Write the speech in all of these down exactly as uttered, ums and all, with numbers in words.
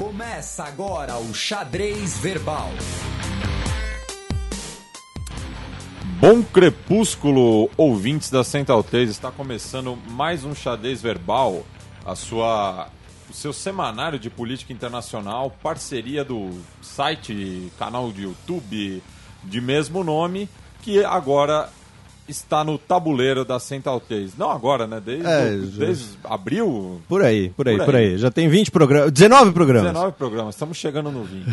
Começa agora o Xadrez Verbal. Bom crepúsculo, ouvintes da Central três, está começando mais um Xadrez Verbal, a sua, o seu semanário de política internacional, parceria do site, canal de YouTube de mesmo nome, que agora está no tabuleiro da Central três. Não agora, né? Desde, é, desde abril? Por aí, por aí, por aí, por aí. Já tem vinte programas, dezenove programas. dezenove programas, estamos chegando no vinte.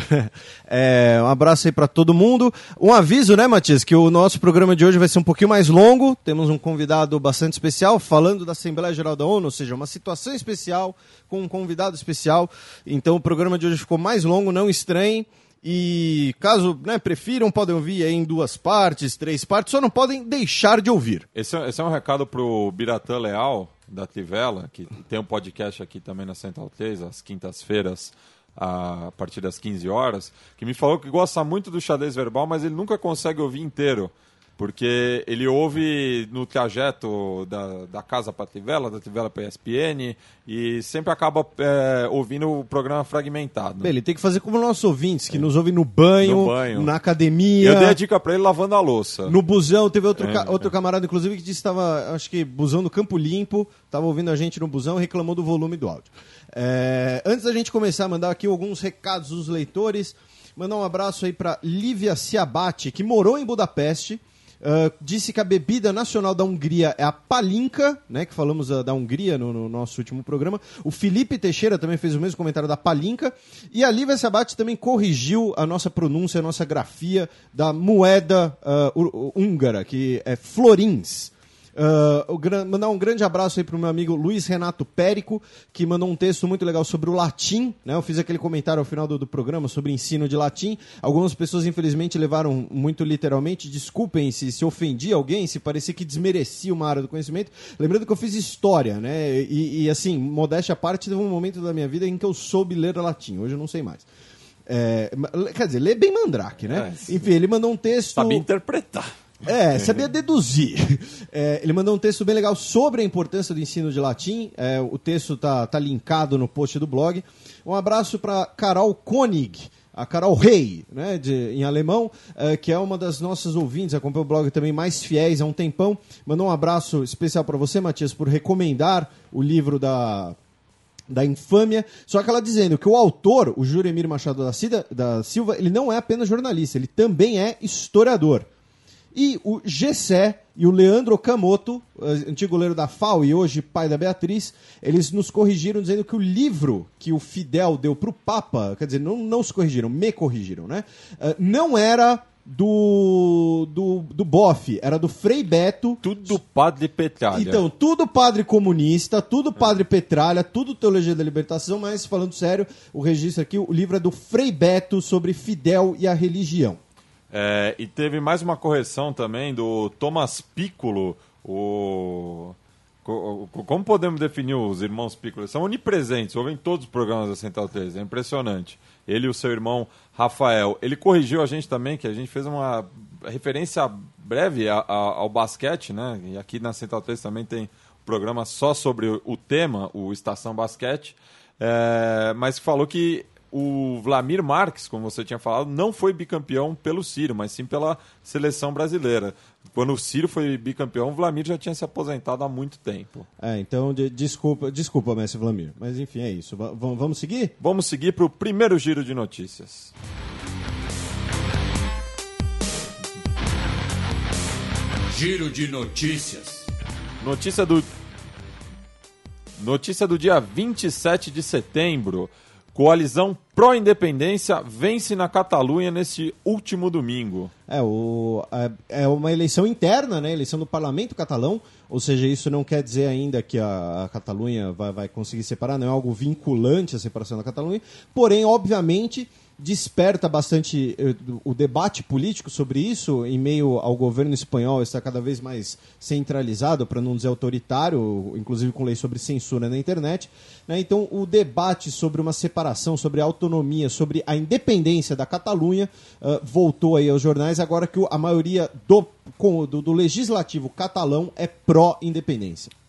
É, um abraço aí para todo mundo. Um aviso, né, Matias, que o nosso programa de hoje vai ser um pouquinho mais longo. Temos um convidado bastante especial, falando da Assembleia Geral da ONU, ou seja, uma situação especial com um convidado especial. Então o programa de hoje ficou mais longo, não estranhem. E caso, né, prefiram, podem ouvir aí em duas partes, três partes, só não podem deixar de ouvir. Esse é, esse é um recado pro Biratã Leal, da Trivela, que tem um podcast aqui também na Central três, às quintas-feiras, a partir das quinze horas, que me falou que gosta muito do Xadrez Verbal, mas ele nunca consegue ouvir inteiro, porque ele ouve no trajeto da, da casa para a Trivela, da Trivela para a E S P N, e sempre acaba é, ouvindo o programa fragmentado. Bem, ele tem que fazer como nossos ouvintes, que é. nos ouvem no banho, no banho, na academia. Eu dei a dica para ele lavando a louça. No busão, teve outro, é, ca- outro é. camarada, inclusive, que disse que estava, acho que, busão do Campo Limpo, estava ouvindo a gente no busão e reclamou do volume do áudio. É, antes da gente começar a mandar aqui alguns recados dos leitores, mandar um abraço aí para Lívia Ciabatti, que morou em Budapeste. Uh, disse que a bebida nacional da Hungria é a palinka, né, que falamos uh, da Hungria no, no nosso último programa. O Felipe Teixeira também fez o mesmo comentário da palinka. E a Lívia Sabati também corrigiu a nossa pronúncia, a nossa grafia da moeda uh, húngara, que é florins. Uh, gran- mandar um grande abraço aí pro meu amigo Luiz Renato Périco, que mandou um texto muito legal sobre o latim, né? Eu fiz aquele comentário ao final do, do programa sobre ensino de latim. Algumas pessoas infelizmente levaram muito literalmente. Desculpem se, se ofendi alguém, se parecia que desmerecia uma área do conhecimento. Lembrando que eu fiz história, né? E, e assim, modéstia à parte, teve um momento da minha vida em que eu soube ler latim. Hoje eu não sei mais. É, quer dizer, lê bem Mandrake, né? É, enfim, ele mandou um texto... Sabe interpretar. É, sabia deduzir. É, ele mandou um texto bem legal sobre a importância do ensino de latim. É, o texto tá, tá linkado no post do blog. Um abraço para Carol Koenig, a Carol Rey, né, de, em alemão, é, que é uma das nossas ouvintes, acompanha o blog também mais fiéis há um tempão. Mandou um abraço especial para você, Matias, por recomendar o livro da... da infâmia, só que ela dizendo que o autor, o Juremir Machado da, Cida, da Silva, ele não é apenas jornalista, ele também é historiador. E o Gessé e o Leandro Okamoto, antigo goleiro da F A O e hoje pai da Beatriz, eles nos corrigiram dizendo que o livro que o Fidel deu para o Papa, quer dizer, não, não se corrigiram, me corrigiram, né? Não era do, do, do Boff, era do Frei Beto. Tudo padre Petralha. Então, tudo padre comunista, tudo padre Petralha, tudo teologia da libertação, mas falando sério, o registro aqui, o livro é do Frei Beto sobre Fidel e a religião. É, e teve mais uma correção também do Thomas Piccolo, o... Como podemos definir os irmãos Piccolo? Eles são onipresentes, ouvem todos os programas da Central três, é impressionante. Ele e o seu irmão Rafael. Ele corrigiu a gente também, que a gente fez uma referência breve a, a, ao basquete, né? E aqui na Central três também tem um programa só sobre o tema, o Estação Basquete, é, mas falou que o Vlamir Marques, como você tinha falado, não foi bicampeão pelo Ciro, mas sim pela seleção brasileira. Quando o Ciro foi bicampeão, o Vlamir já tinha se aposentado há muito tempo. É, então, de, desculpa, desculpa, mestre Vlamir. Mas, enfim, é isso. V- vamos seguir? Vamos seguir para o primeiro giro de notícias. Giro de notícias. Notícia do... Notícia do dia vinte e sete de setembro. Coalizão pró-independência vence na Catalunha neste último domingo. É, o, é, é uma eleição interna, né? Eleição do parlamento catalão, ou seja, isso não quer dizer ainda que a, a Catalunha vai, vai conseguir separar, não é algo vinculante a separação da Catalunha, porém, obviamente, desperta bastante uh, o debate político sobre isso, em meio ao governo espanhol estar cada vez mais centralizado, para não dizer autoritário, inclusive com lei sobre censura na internet, né? Então o debate sobre uma separação, sobre a autonomia, sobre a independência da Catalunha uh, voltou aí aos jornais, agora que a maioria do, do, do legislativo catalão é pró-independência.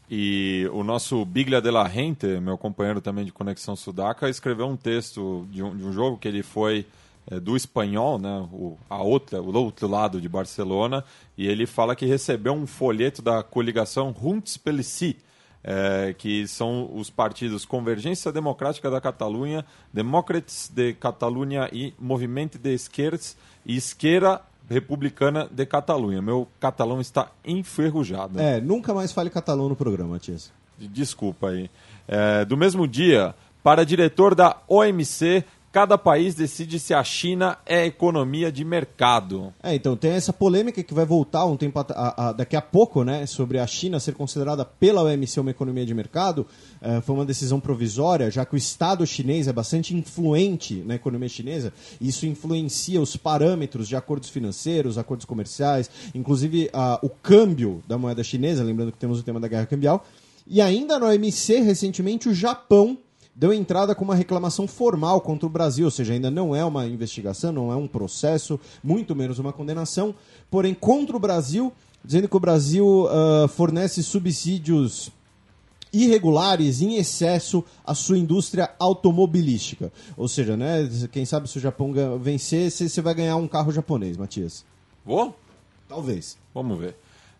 E o nosso Biglia de la Gente, meu companheiro também de Conexão Sudaca, escreveu um texto de um, de um jogo que ele foi é, do Espanhol, né, o, a outra, o outro lado de Barcelona, e ele fala que recebeu um folheto da coligação Junts pel Sí, é, que são os partidos Convergência Democrática da Catalunha, Demòcrates de Catalunha e Movimento de Esquerdes e Esquerda Republicana de Catalunha. Meu catalão está enferrujado. É, nunca mais fale catalão no programa, Matias. Desculpa aí. É, do mesmo dia, para diretor da O M C, cada país decide se a China é economia de mercado. É, então tem essa polêmica que vai voltar um tempo a, a, a, daqui a pouco, né, sobre a China ser considerada pela O M C uma economia de mercado. É, foi uma decisão provisória, já que o Estado chinês é bastante influente na economia chinesa. E isso influencia os parâmetros de acordos financeiros, acordos comerciais, inclusive a, o câmbio da moeda chinesa, lembrando que temos o tema da guerra cambial. E ainda na O M C, recentemente, o Japão deu entrada com uma reclamação formal contra o Brasil, ou seja, ainda não é uma investigação, não é um processo, muito menos uma condenação, porém contra o Brasil, dizendo que o Brasil uh, fornece subsídios irregulares, em excesso, à sua indústria automobilística. Ou seja, né, quem sabe se o Japão vencer, você vai ganhar um carro japonês, Matias. Vou? Talvez. Vamos ver.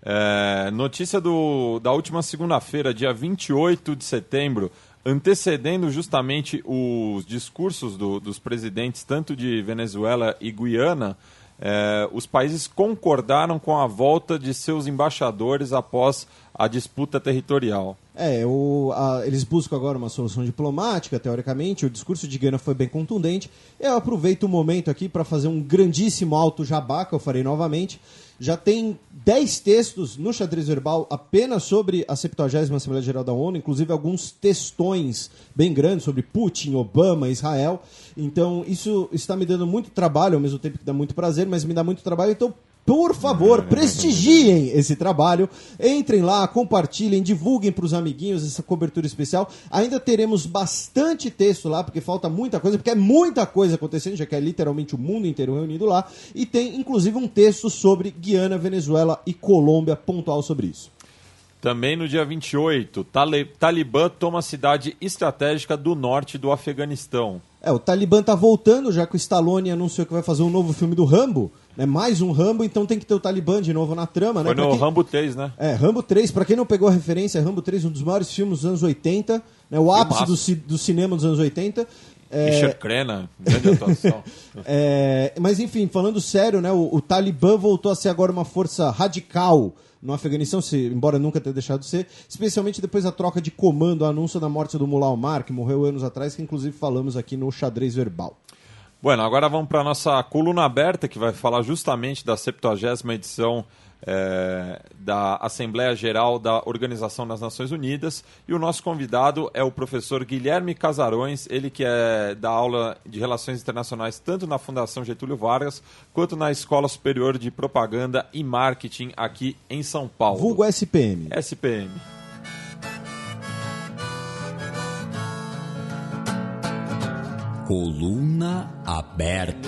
É, notícia do, da última segunda-feira, dia vinte e oito de setembro, antecedendo justamente os discursos do, dos presidentes tanto de Venezuela e Guiana, eh, os países concordaram com a volta de seus embaixadores após a disputa territorial. É, o, a, eles buscam agora uma solução diplomática, teoricamente. O discurso de Guiana foi bem contundente. Eu aproveito o momento aqui para fazer um grandíssimo alto jabá, que eu farei novamente. Já tem dez textos no Xadrez Verbal apenas sobre a septuagésima Assembleia Geral da ONU, inclusive alguns textões bem grandes sobre Putin, Obama, Israel. Então, isso está me dando muito trabalho, ao mesmo tempo que dá muito prazer, mas me dá muito trabalho. Então, por favor, prestigiem esse trabalho, entrem lá, compartilhem, divulguem para os amiguinhos essa cobertura especial. Ainda teremos bastante texto lá, porque falta muita coisa, porque é muita coisa acontecendo, já que é literalmente o mundo inteiro reunido lá. E tem, inclusive, um texto sobre Guiana, Venezuela e Colômbia, pontual sobre isso. Também no dia vinte e oito, Talibã toma a cidade estratégica do norte do Afeganistão. É, o Talibã tá voltando, já que o Stallone anunciou que vai fazer um novo filme do Rambo, né? Mais um Rambo, então tem que ter o Talibã de novo na trama, né? Foi no quem... Rambo três, né? É, Rambo três, pra quem não pegou a referência, Rambo três, um dos maiores filmes dos anos oitenta, né? O ápice do, ci... do cinema dos anos oitenta. É... Richard Crenna, grande atuação. é... Mas enfim, falando sério, né? O, o Talibã voltou a ser agora uma força radical no Afeganistão, se, embora nunca tenha deixado de ser, especialmente depois da troca de comando, o anúncio da morte do Mullah Omar, que morreu anos atrás, que inclusive falamos aqui no Xadrez Verbal. Bueno, agora vamos para a nossa coluna aberta, que vai falar justamente da septuagésima edição é, da Assembleia Geral da Organização das Nações Unidas, e o nosso convidado é o professor Guilherme Casarões, ele que é da aula de Relações Internacionais tanto na Fundação Getúlio Vargas quanto na Escola Superior de Propaganda e Marketing aqui em São Paulo. Vulgo S P M. S P M. Coluna aberta.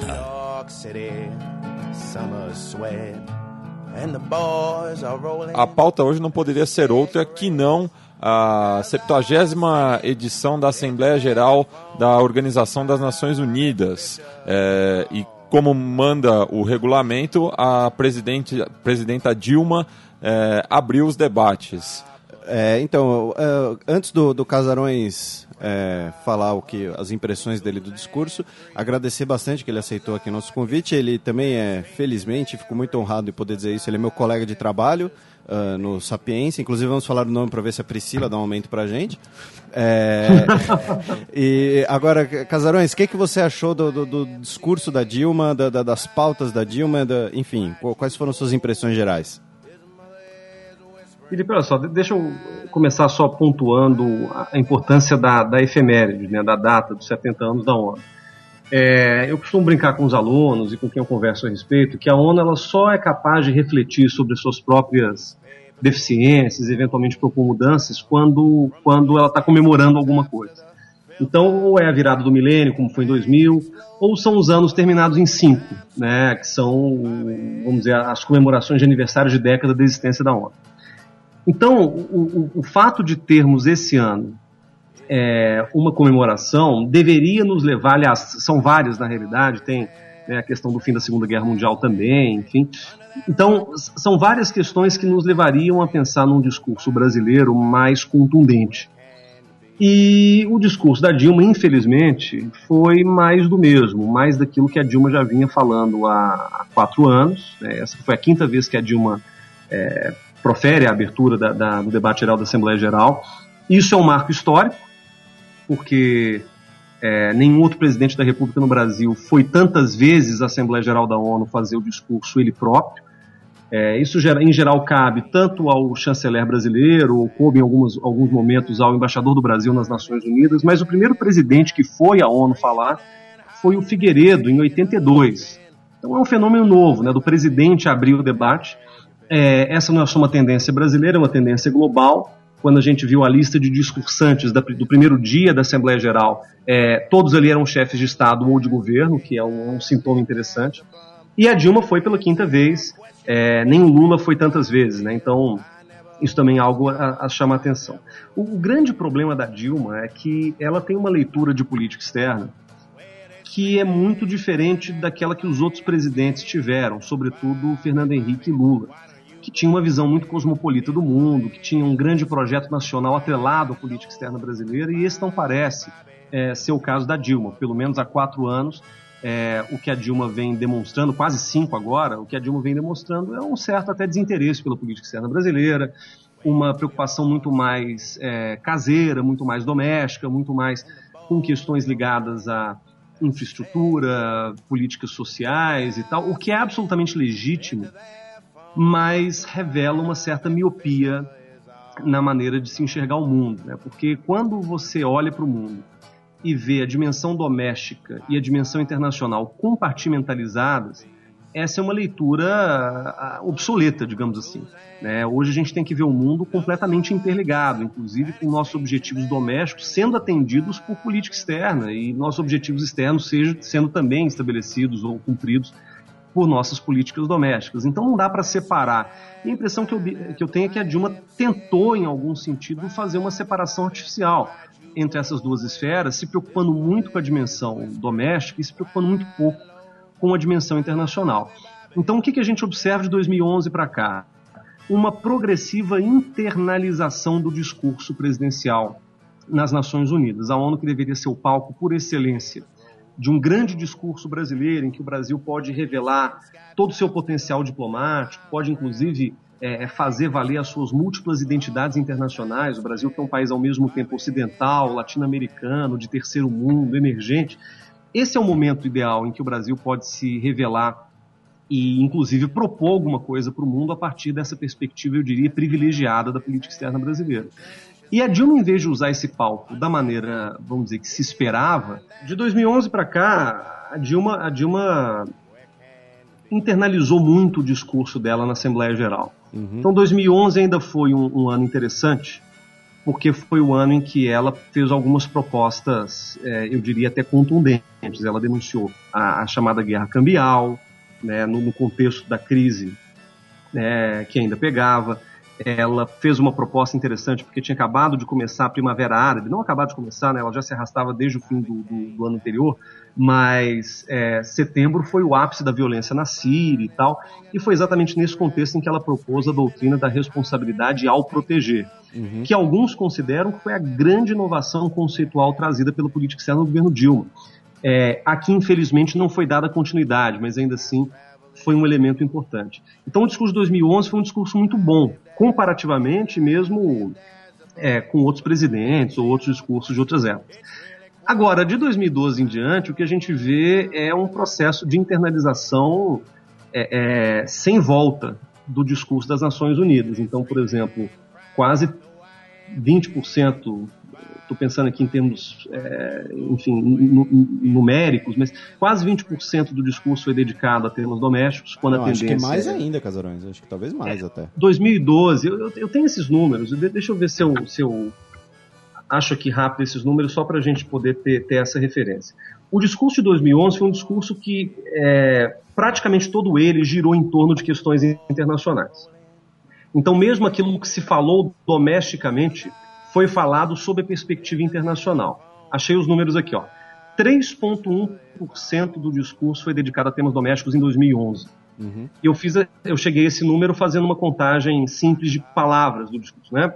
A pauta hoje não poderia ser outra que não a septuagésima edição da Assembleia Geral da Organização das Nações Unidas. É, e como manda o regulamento, a presidente, presidenta Dilma é, abriu os debates. É, então, uh, antes do, do Casarões é, falar o que, as impressões dele do discurso, agradecer bastante que ele aceitou aqui nosso convite. Ele também é, felizmente, fico muito honrado em poder dizer isso, ele é meu colega de trabalho uh, no Sapiência, inclusive vamos falar o nome para ver se a Priscila dá um aumento pra gente. É, e agora, Casarões, o que, que você achou do, do, do discurso da Dilma, da, da, das pautas da Dilma, da, enfim, quais foram suas impressões gerais? Felipe, olha só, deixa eu começar só pontuando a importância da, da efeméride, né, da data dos setenta anos da ONU. É, eu costumo brincar com os alunos e com quem eu converso a respeito que a ONU ela só é capaz de refletir sobre suas próprias deficiências, eventualmente propor mudanças, quando, quando ela está comemorando alguma coisa. Então, ou é a virada do milênio, como foi em dois mil, ou são os anos terminados em cinco, né, que são, vamos dizer, as comemorações de aniversário de década da existência da ONU. Então, o, o, o fato de termos esse ano é, uma comemoração deveria nos levar, aliás, são várias na realidade, tem, né, a questão do fim da Segunda Guerra Mundial também, enfim. Então, são várias questões que nos levariam a pensar num discurso brasileiro mais contundente. E o discurso da Dilma, infelizmente, foi mais do mesmo, mais daquilo que a Dilma já vinha falando há, há quatro anos. Né? Essa foi a quinta vez que a Dilma é, profere a abertura da, da, do debate geral da Assembleia Geral. Isso é um marco histórico, porque é, nenhum outro presidente da República no Brasil foi tantas vezes à Assembleia Geral da ONU fazer o discurso ele próprio. É, isso, em geral, cabe tanto ao chanceler brasileiro, ou coube em alguns, alguns momentos ao embaixador do Brasil nas Nações Unidas, mas o primeiro presidente que foi à ONU falar foi o Figueiredo, em oitenta e dois. Então é um fenômeno novo, né, do presidente abrir o debate. É, essa não é só uma tendência brasileira, é uma tendência global. Quando a gente viu a lista de discursantes da, do primeiro dia da Assembleia Geral, é, todos ali eram chefes de Estado ou de governo, que é um, um sintoma interessante. E a Dilma foi pela quinta vez. É, nem o Lula foi tantas vezes, né? Então isso também é algo a, a chamar a atenção. O, o grande problema da Dilma é que ela tem uma leitura de política externa que é muito diferente daquela que os outros presidentes tiveram, sobretudo Fernando Henrique e Lula, que tinha uma visão muito cosmopolita do mundo, que tinha um grande projeto nacional atrelado à política externa brasileira, e esse não parece é, ser o caso da Dilma, pelo menos há quatro anos. É, o que a Dilma vem demonstrando, quase cinco agora, o que a Dilma vem demonstrando é um certo até desinteresse pela política externa brasileira, uma preocupação muito mais é, caseira, muito mais doméstica, muito mais com questões ligadas à infraestrutura, políticas sociais e tal, o que é absolutamente legítimo, mas revela uma certa miopia na maneira de se enxergar o mundo, né? Porque quando você olha para o mundo e vê a dimensão doméstica e a dimensão internacional compartimentalizadas, essa é uma leitura obsoleta, digamos assim. Né? Hoje a gente tem que ver o mundo completamente interligado, inclusive com nossos objetivos domésticos sendo atendidos por política externa e nossos objetivos externos seja, sendo também estabelecidos ou cumpridos por nossas políticas domésticas. Então não dá para separar. E a impressão que eu, que eu tenho é que a Dilma tentou, em algum sentido, fazer uma separação artificial entre essas duas esferas, se preocupando muito com a dimensão doméstica e se preocupando muito pouco com a dimensão internacional. Então, o que, que a gente observa de dois mil e onze para cá? Uma progressiva internalização do discurso presidencial nas Nações Unidas. A ONU, que deveria ser o palco por excelência de um grande discurso brasileiro, em que o Brasil pode revelar todo o seu potencial diplomático, pode, inclusive, É, fazer valer as suas múltiplas identidades internacionais. O Brasil, que é um país ao mesmo tempo ocidental, latino-americano, de terceiro mundo, emergente. Esse é o momento ideal em que o Brasil pode se revelar e, inclusive, propor alguma coisa para o mundo a partir dessa perspectiva, eu diria, privilegiada da política externa brasileira. E a Dilma, em vez de usar esse palco da maneira, vamos dizer, que se esperava, de dois mil e onze para cá, a Dilma, a Dilma internalizou muito o discurso dela na Assembleia Geral. Uhum. Então dois mil e onze ainda foi um, um ano interessante, porque foi o ano em que ela fez algumas propostas, é, eu diria até contundentes. Ela denunciou a, a chamada guerra cambial, né, no, no contexto da crise, né, que ainda pegava. Ela fez uma proposta interessante, porque tinha acabado de começar a Primavera Árabe, não acabado de começar, né, ela já se arrastava desde o fim do, do, do ano anterior, mas é, setembro foi o ápice da violência na Síria e tal, e foi exatamente nesse contexto em que ela propôs a doutrina da responsabilidade ao proteger, uhum. que alguns consideram que foi a grande inovação conceitual trazida pela política externa do governo Dilma. É, aqui, infelizmente, não foi dada continuidade, mas ainda assim foi um elemento importante. Então o discurso de dois mil e onze foi um discurso muito bom, comparativamente mesmo é, com outros presidentes ou outros discursos de outras épocas. Agora, de dois mil e doze em diante, o que a gente vê é um processo de internalização é, é, sem volta do discurso das Nações Unidas. Então, por exemplo, quase vinte por cento, estou pensando aqui em termos, é, enfim, numéricos, mas quase vinte por cento do discurso foi dedicado a temas domésticos, quando Não, a tendência... Acho que mais é... ainda, Casarões, acho que talvez mais é, até. dois mil e doze, eu, eu tenho esses números, deixa eu ver se eu... Se eu acho aqui rápido esses números só para a gente poder ter, ter essa referência. O discurso de dois mil e onze foi um discurso que é, praticamente todo ele girou em torno de questões internacionais. Então, mesmo aquilo que se falou domesticamente foi falado sob a perspectiva internacional. Achei os números aqui, ó. três vírgula um por cento do discurso foi dedicado a temas domésticos em dois mil e onze. Uhum. E eu, fiz a, eu cheguei a esse número fazendo uma contagem simples de palavras do discurso, né?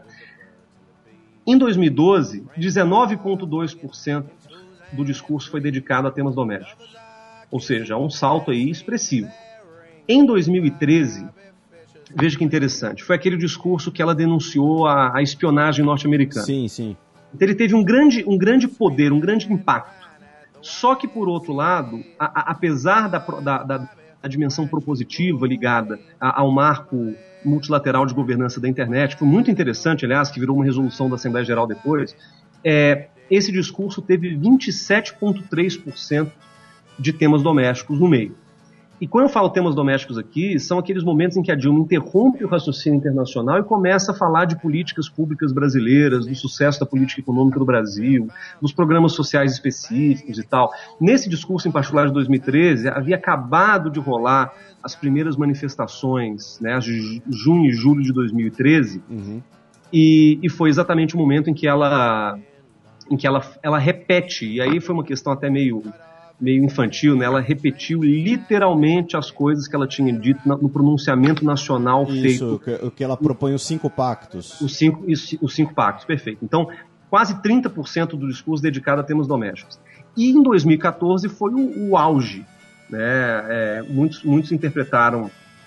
Em dois mil e doze, dezenove vírgula dois por cento do discurso foi dedicado a temas domésticos. Ou seja, um salto aí expressivo. Em dois mil e treze, veja que interessante, foi aquele discurso que ela denunciou a, a espionagem norte-americana. Sim, sim. Então ele teve um grande, um grande poder, um grande impacto. Só que, por outro lado, a, a, apesar da, da, da, da dimensão propositiva ligada a, ao marco multilateral de governança da internet, que foi muito interessante, aliás, que virou uma resolução da Assembleia Geral depois, é, esse discurso teve vinte e sete vírgula três por cento de temas domésticos no meio. E quando eu falo temas domésticos aqui, são aqueles momentos em que a Dilma interrompe o raciocínio internacional e começa a falar de políticas públicas brasileiras, do sucesso da política econômica do Brasil, dos programas sociais específicos e tal. Nesse discurso, em particular de dois mil e treze, havia acabado de rolar as primeiras manifestações, né, as de junho e julho de dois mil e treze, uhum. e, e foi exatamente o momento em que ela, em que ela, ela repete, e aí foi uma questão até meio... meio infantil, né? Ela repetiu literalmente as coisas que ela tinha dito no pronunciamento nacional Isso, feito. Isso, o que ela propõe os cinco pactos. Os cinco, os cinco pactos, perfeito. Então, quase trinta por cento do discurso dedicado a temas domésticos. E em dois mil e quatorze foi o, o auge. Né? É, muitos, muitos interpretaram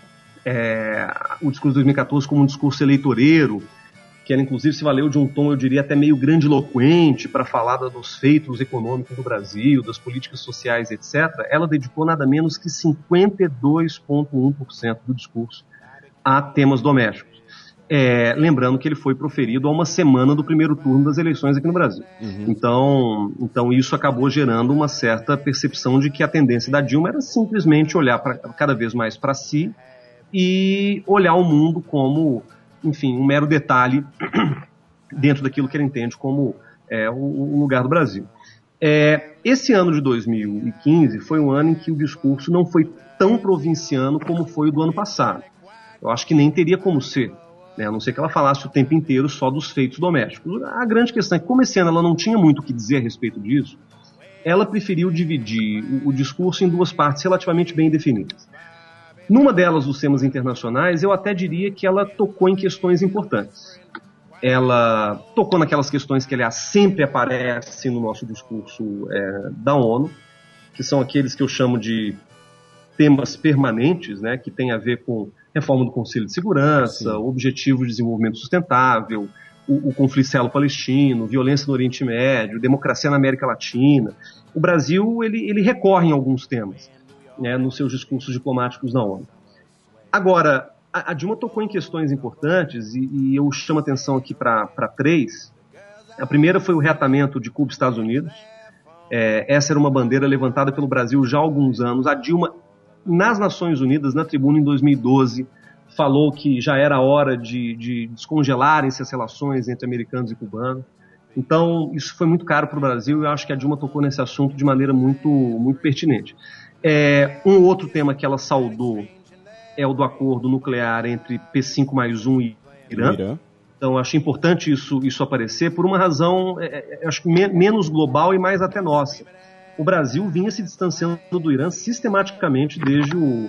é, o discurso de dois mil e quatorze como um discurso eleitoreiro, que ela inclusive se valeu de um tom, eu diria, até meio grandiloquente para falar dos feitos econômicos do Brasil, das políticas sociais, etcétera, ela dedicou nada menos que cinquenta e dois vírgula um por cento do discurso a temas domésticos. É, lembrando que ele foi proferido a uma semana do primeiro turno das eleições aqui no Brasil. Uhum. Então, então isso acabou gerando uma certa percepção de que a tendência da Dilma era simplesmente olhar pra, cada vez mais para si e olhar o mundo como... enfim, um mero detalhe dentro daquilo que ele entende como é, o, o lugar do Brasil. É, esse ano de dois mil e quinze foi um ano em que o discurso não foi tão provinciano como foi o do ano passado. Eu acho que nem teria como ser, né, a não ser que ela falasse o tempo inteiro só dos feitos domésticos. A grande questão é que, como esse ano ela não tinha muito o que dizer a respeito disso, ela preferiu dividir o, o discurso em duas partes relativamente bem definidas. Numa delas, dos temas internacionais, eu até diria que ela tocou em questões importantes. Ela tocou naquelas questões que, aliás, sempre aparecem no nosso discurso é, da ONU, que são aqueles que eu chamo de temas permanentes, né, que tem a ver com reforma do Conselho de Segurança, Sim. Objetivo de Desenvolvimento Sustentável, o, o conflito israelo-palestino, violência no Oriente Médio, democracia na América Latina. O Brasil ele, ele recorre em alguns temas, né, nos seus discursos diplomáticos na ONU. Agora, a, a Dilma tocou em questões importantes e, e eu chamo a atenção aqui para três. A primeira foi o reatamento de Cuba e Estados Unidos. É, essa era uma bandeira levantada pelo Brasil já há alguns anos. A Dilma, nas Nações Unidas, na tribuna em dois mil e doze, falou que já era hora de, de descongelarem-se as relações entre americanos e cubanos. Então, isso foi muito caro para o Brasil e eu acho que a Dilma tocou nesse assunto de maneira muito, muito pertinente. É, um outro tema que ela saudou é o do acordo nuclear entre P cinco mais um e Irã. Irã. Então, acho importante isso, isso aparecer por uma razão, é, é, acho que me, menos global e mais até nossa. O Brasil vinha se distanciando do Irã sistematicamente desde o,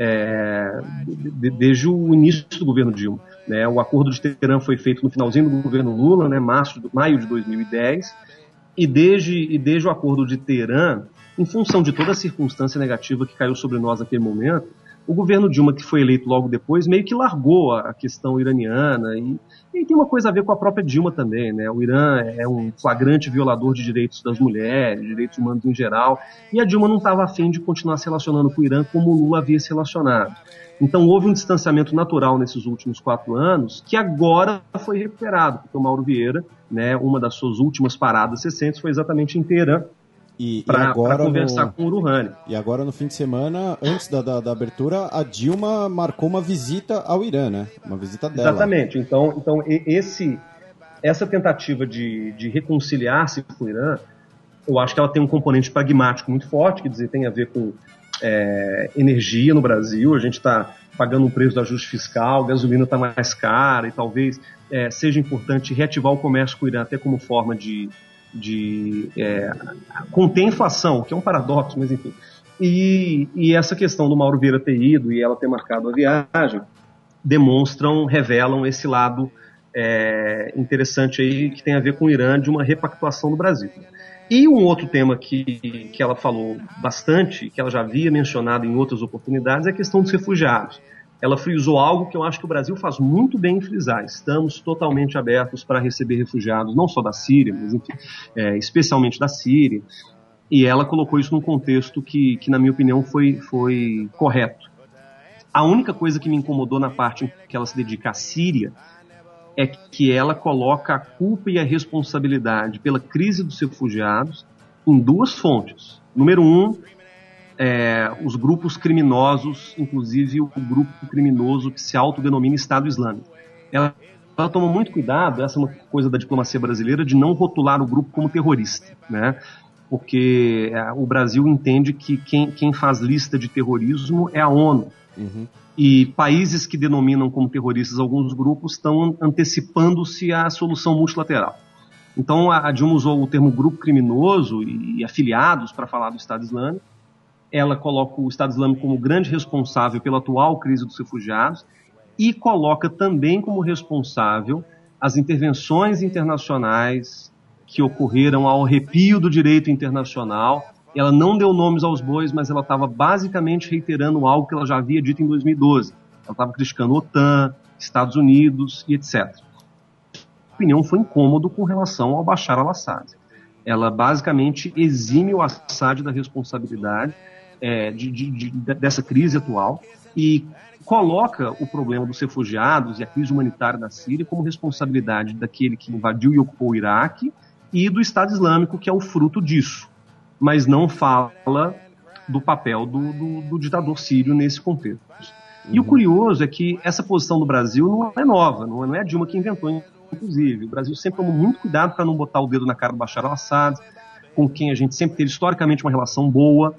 é, de, desde o início do governo Dilma. Né? O acordo de Teherã foi feito no finalzinho do governo Lula, né, março, maio de dois mil e dez, e desde, e desde o acordo de Teherã, em função de toda a circunstância negativa que caiu sobre nós naquele momento, o governo Dilma, que foi eleito logo depois, meio que largou a questão iraniana e, e tem uma coisa a ver com a própria Dilma também, né? O Irã é um flagrante violador de direitos das mulheres, direitos humanos em geral, e a Dilma não estava afim de continuar se relacionando com o Irã como o Lula havia se relacionado. Então houve um distanciamento natural nesses últimos quatro anos, que agora foi recuperado, porque o Mauro Vieira, né, uma das suas últimas paradas recentes foi exatamente em Teherã, para conversar no... com o Rouhani. E agora, no fim de semana, antes da, da, da abertura, a Dilma marcou uma visita ao Irã, né? Uma visita dela. Exatamente. Então, então esse, essa tentativa de, de reconciliar-se com o Irã, eu acho que ela tem um componente pragmático muito forte, quer dizer, tem a ver com é, energia no Brasil. A gente está pagando um preço do ajuste fiscal, a gasolina está mais cara e talvez é, seja importante reativar o comércio com o Irã até como forma de, de é, conter a inflação, que é um paradoxo, mas enfim. E, e essa questão do Mauro Vieira ter ido e ela ter marcado a viagem demonstram, revelam esse lado é, interessante aí que tem a ver com o Irã de uma repactuação do Brasil. E um outro tema que, que ela falou bastante, que ela já havia mencionado em outras oportunidades, é a questão dos refugiados. Ela frisou algo que eu acho que o Brasil faz muito bem em frisar. Estamos totalmente abertos para receber refugiados, não só da Síria, mas enfim, é, especialmente da Síria. E ela colocou isso num contexto que, que na minha opinião, foi, foi correto. A única coisa que me incomodou na parte em que ela se dedica à Síria é que ela coloca a culpa e a responsabilidade pela crise dos refugiados em duas fontes. Número um, é, os grupos criminosos, inclusive o grupo criminoso que se autodenomina Estado Islâmico. Ela, ela toma muito cuidado, essa é uma coisa da diplomacia brasileira, de não rotular o grupo como terrorista, né? Porque é, o Brasil entende que quem, quem faz lista de terrorismo é a ONU. Uhum. E países que denominam como terroristas alguns grupos estão antecipando-se à solução multilateral. Então a Dilma usou o termo grupo criminoso e, e afiliados para falar do Estado Islâmico. Ela coloca o Estado Islâmico como grande responsável pela atual crise dos refugiados e coloca também como responsável as intervenções internacionais que ocorreram ao arrepio do direito internacional. Ela não deu nomes aos bois, mas ela estava basicamente reiterando algo que ela já havia dito em dois mil e doze. Ela estava criticando a OTAN, Estados Unidos e etcétera. A opinião foi incômodo com relação ao Bashar al-Assad. Ela basicamente exime o Assad da responsabilidade é, de, de, de, dessa crise atual e coloca o problema dos refugiados e a crise humanitária na Síria como responsabilidade daquele que invadiu e ocupou o Iraque e do Estado Islâmico, que é o fruto disso. Mas não fala do papel do, do, do ditador sírio nesse contexto. Uhum. E o curioso é que essa posição do Brasil não é nova, não é a Dilma que inventou, inclusive. O Brasil sempre tomou muito cuidado para não botar o dedo na cara do Bashar al-Assad, com quem a gente sempre teve historicamente uma relação boa,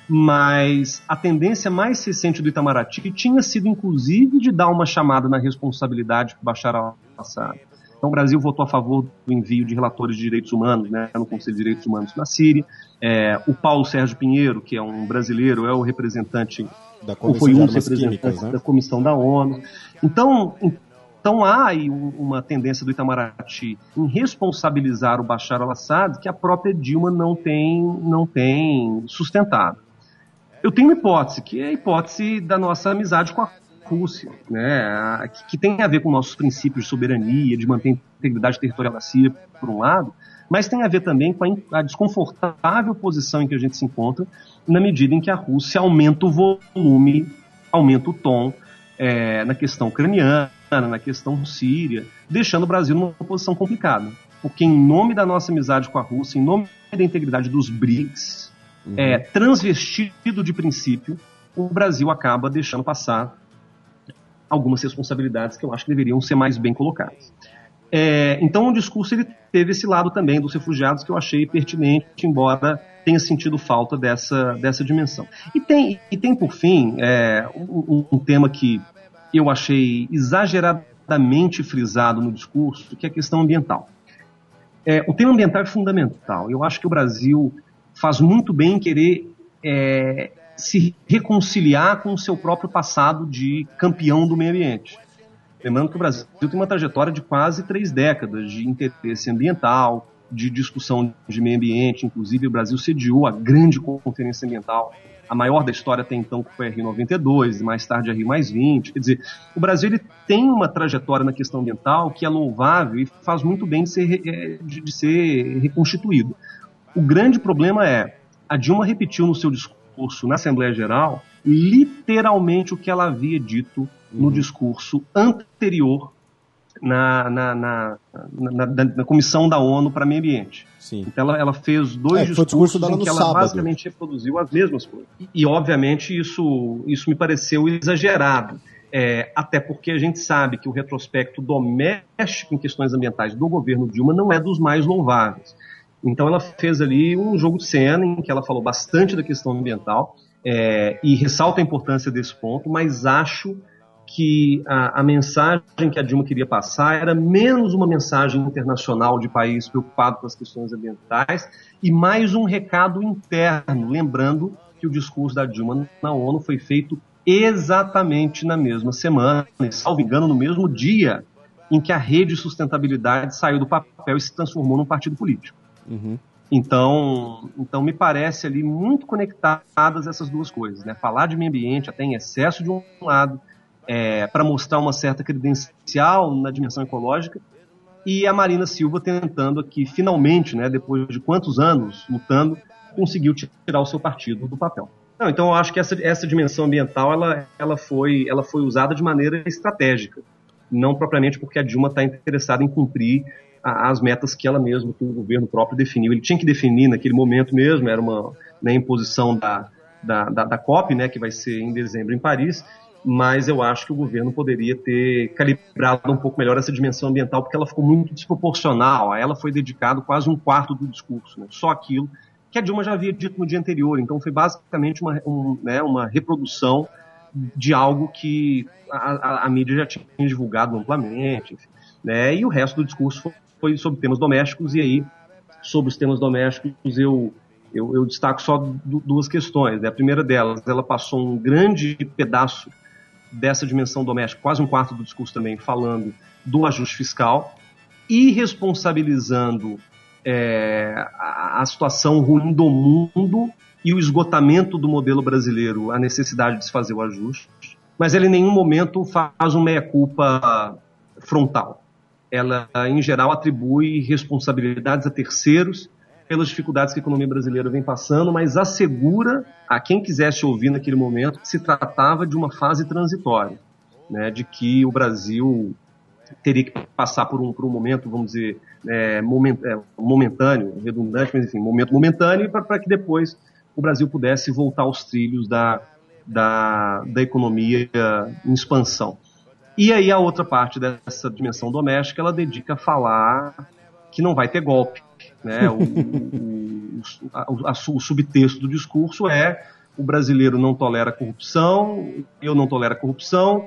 mas a tendência mais recente do Itamaraty tinha sido, inclusive, de dar uma chamada na responsabilidade para o Bashar al-Assad. Então o Brasil votou a favor do envio de relatores de direitos humanos, né, no Conselho de Direitos Humanos na Síria. É, o Paulo Sérgio Pinheiro, que é um brasileiro, é o representante, da ou foi um dos representantes representantes, né, da Comissão da ONU. Então, então há aí uma tendência do Itamaraty em responsabilizar o Bashar al-Assad que a própria Dilma não tem, não tem sustentado. Eu tenho uma hipótese, que é a hipótese da nossa amizade com a Rússia, né, que tem a ver com nossos princípios de soberania, de manter a integridade territorial da Síria, por um lado, mas tem a ver também com a desconfortável posição em que a gente se encontra, na medida em que a Rússia aumenta o volume, aumenta o tom é, na questão ucraniana, na questão síria, deixando o Brasil numa posição complicada. Porque em nome da nossa amizade com a Rússia, em nome da integridade dos BRICS, uhum. é, transvestido de princípio, o Brasil acaba deixando passar algumas responsabilidades que eu acho que deveriam ser mais bem colocadas. É, então o discurso ele teve esse lado também dos refugiados que eu achei pertinente, embora tenha sentido falta dessa, dessa dimensão. E tem, e tem por fim, é, um, um tema que eu achei exageradamente frisado no discurso, que é a questão ambiental. É, o tema ambiental é fundamental. Eu acho que o Brasil faz muito bem em querer é, se reconciliar com o seu próprio passado de campeão do meio ambiente. Lembrando que o Brasil tem uma trajetória de quase três décadas de interesse ambiental, de discussão de meio ambiente. Inclusive, o Brasil sediou a grande conferência ambiental, a maior da história até então, que foi a Rio noventa e dois, e mais tarde a Rio mais vinte. Quer dizer, o Brasil ele tem uma trajetória na questão ambiental que é louvável e faz muito bem de ser, de, de ser reconstituído. O grande problema é, a Dilma repetiu no seu discurso na Assembleia Geral, literalmente o que ela havia dito no uhum. discurso anterior na, na, na, na, na, na Comissão da ONU para Meio Ambiente. Sim. Então ela, ela fez dois é, discursos em que ela sábado. basicamente reproduziu as mesmas coisas. E, e obviamente isso, isso me pareceu exagerado, é, até porque a gente sabe que o retrospecto doméstico em questões ambientais do governo Dilma não é dos mais louváveis. Então ela fez ali um jogo de cena em que ela falou bastante da questão ambiental, é, e ressalto a importância desse ponto, mas acho que a, a mensagem que a Dilma queria passar era menos uma mensagem internacional de país preocupado com as questões ambientais e mais um recado interno, lembrando que o discurso da Dilma na ONU foi feito exatamente na mesma semana, salvo engano, no mesmo dia em que a Rede de Sustentabilidade saiu do papel e se transformou num partido político. Uhum. Então, então, me parece ali muito conectadas essas duas coisas, né? Falar de meio ambiente até em excesso de um lado, é, para mostrar uma certa credencial na dimensão ecológica, e a Marina Silva tentando aqui, finalmente, né, depois de quantos anos lutando, conseguiu tirar o seu partido do papel. Não, então eu acho que essa, essa dimensão ambiental ela, ela, foi, ela foi usada de maneira estratégica, não propriamente porque a Dilma está interessada em cumprir a, as metas que ela mesma, que o governo próprio definiu. Ele tinha que definir naquele momento mesmo, era uma, né, imposição da, da, da, da COP, né, que vai ser em dezembro em Paris, mas eu acho que o governo poderia ter calibrado um pouco melhor essa dimensão ambiental, porque ela ficou muito desproporcional. A ela foi dedicado quase um quarto do discurso, né? Só aquilo que a Dilma já havia dito no dia anterior. Então foi basicamente uma, um, né, uma reprodução de algo que a, a, a mídia já tinha divulgado amplamente, enfim, né? E o resto do discurso foi, foi sobre temas domésticos, e aí, sobre os temas domésticos, eu, eu, eu destaco só du, duas questões, né? A primeira delas, ela passou um grande pedaço dessa dimensão doméstica, quase um quarto do discurso também, falando do ajuste fiscal e responsabilizando é, a, a situação ruim do mundo e o esgotamento do modelo brasileiro, a necessidade de se fazer o ajuste, mas ela em nenhum momento faz um meia-culpa frontal. Ela, em geral, atribui responsabilidades a terceiros pelas dificuldades que a economia brasileira vem passando, mas assegura a quem quisesse ouvir naquele momento que se tratava de uma fase transitória, né, de que o Brasil teria que passar por um, por um momento, vamos dizer, é, moment, é, momentâneo, redundante, mas enfim, momento momentâneo, para que depois o Brasil pudesse voltar aos trilhos da, da, da economia em expansão. E aí a outra parte dessa dimensão doméstica, ela dedica a falar que não vai ter golpe. Né? O, o, o, a, o subtexto do discurso é: o brasileiro não tolera corrupção, eu não tolero corrupção,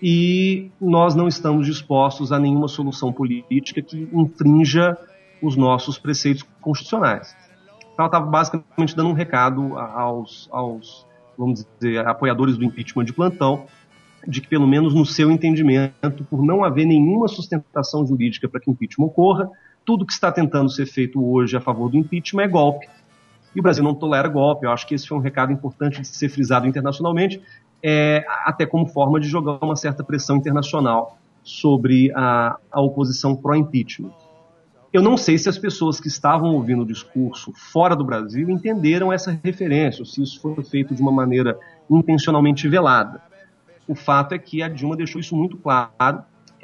e nós não estamos dispostos a nenhuma solução política que infrinja os nossos preceitos constitucionais. Então ela estava basicamente dando um recado aos, aos, vamos dizer, apoiadores do impeachment de plantão, de que, pelo menos no seu entendimento, por não haver nenhuma sustentação jurídica para que o impeachment ocorra, tudo que está tentando ser feito hoje a favor do impeachment é golpe. E o Brasil não tolera golpe. Eu acho que esse foi um recado importante de ser frisado internacionalmente, é, até como forma de jogar uma certa pressão internacional sobre a, a oposição pró-impeachment. Eu não sei se as pessoas que estavam ouvindo o discurso fora do Brasil entenderam essa referência, ou se isso foi feito de uma maneira intencionalmente velada. O fato é que a Dilma deixou isso muito claro,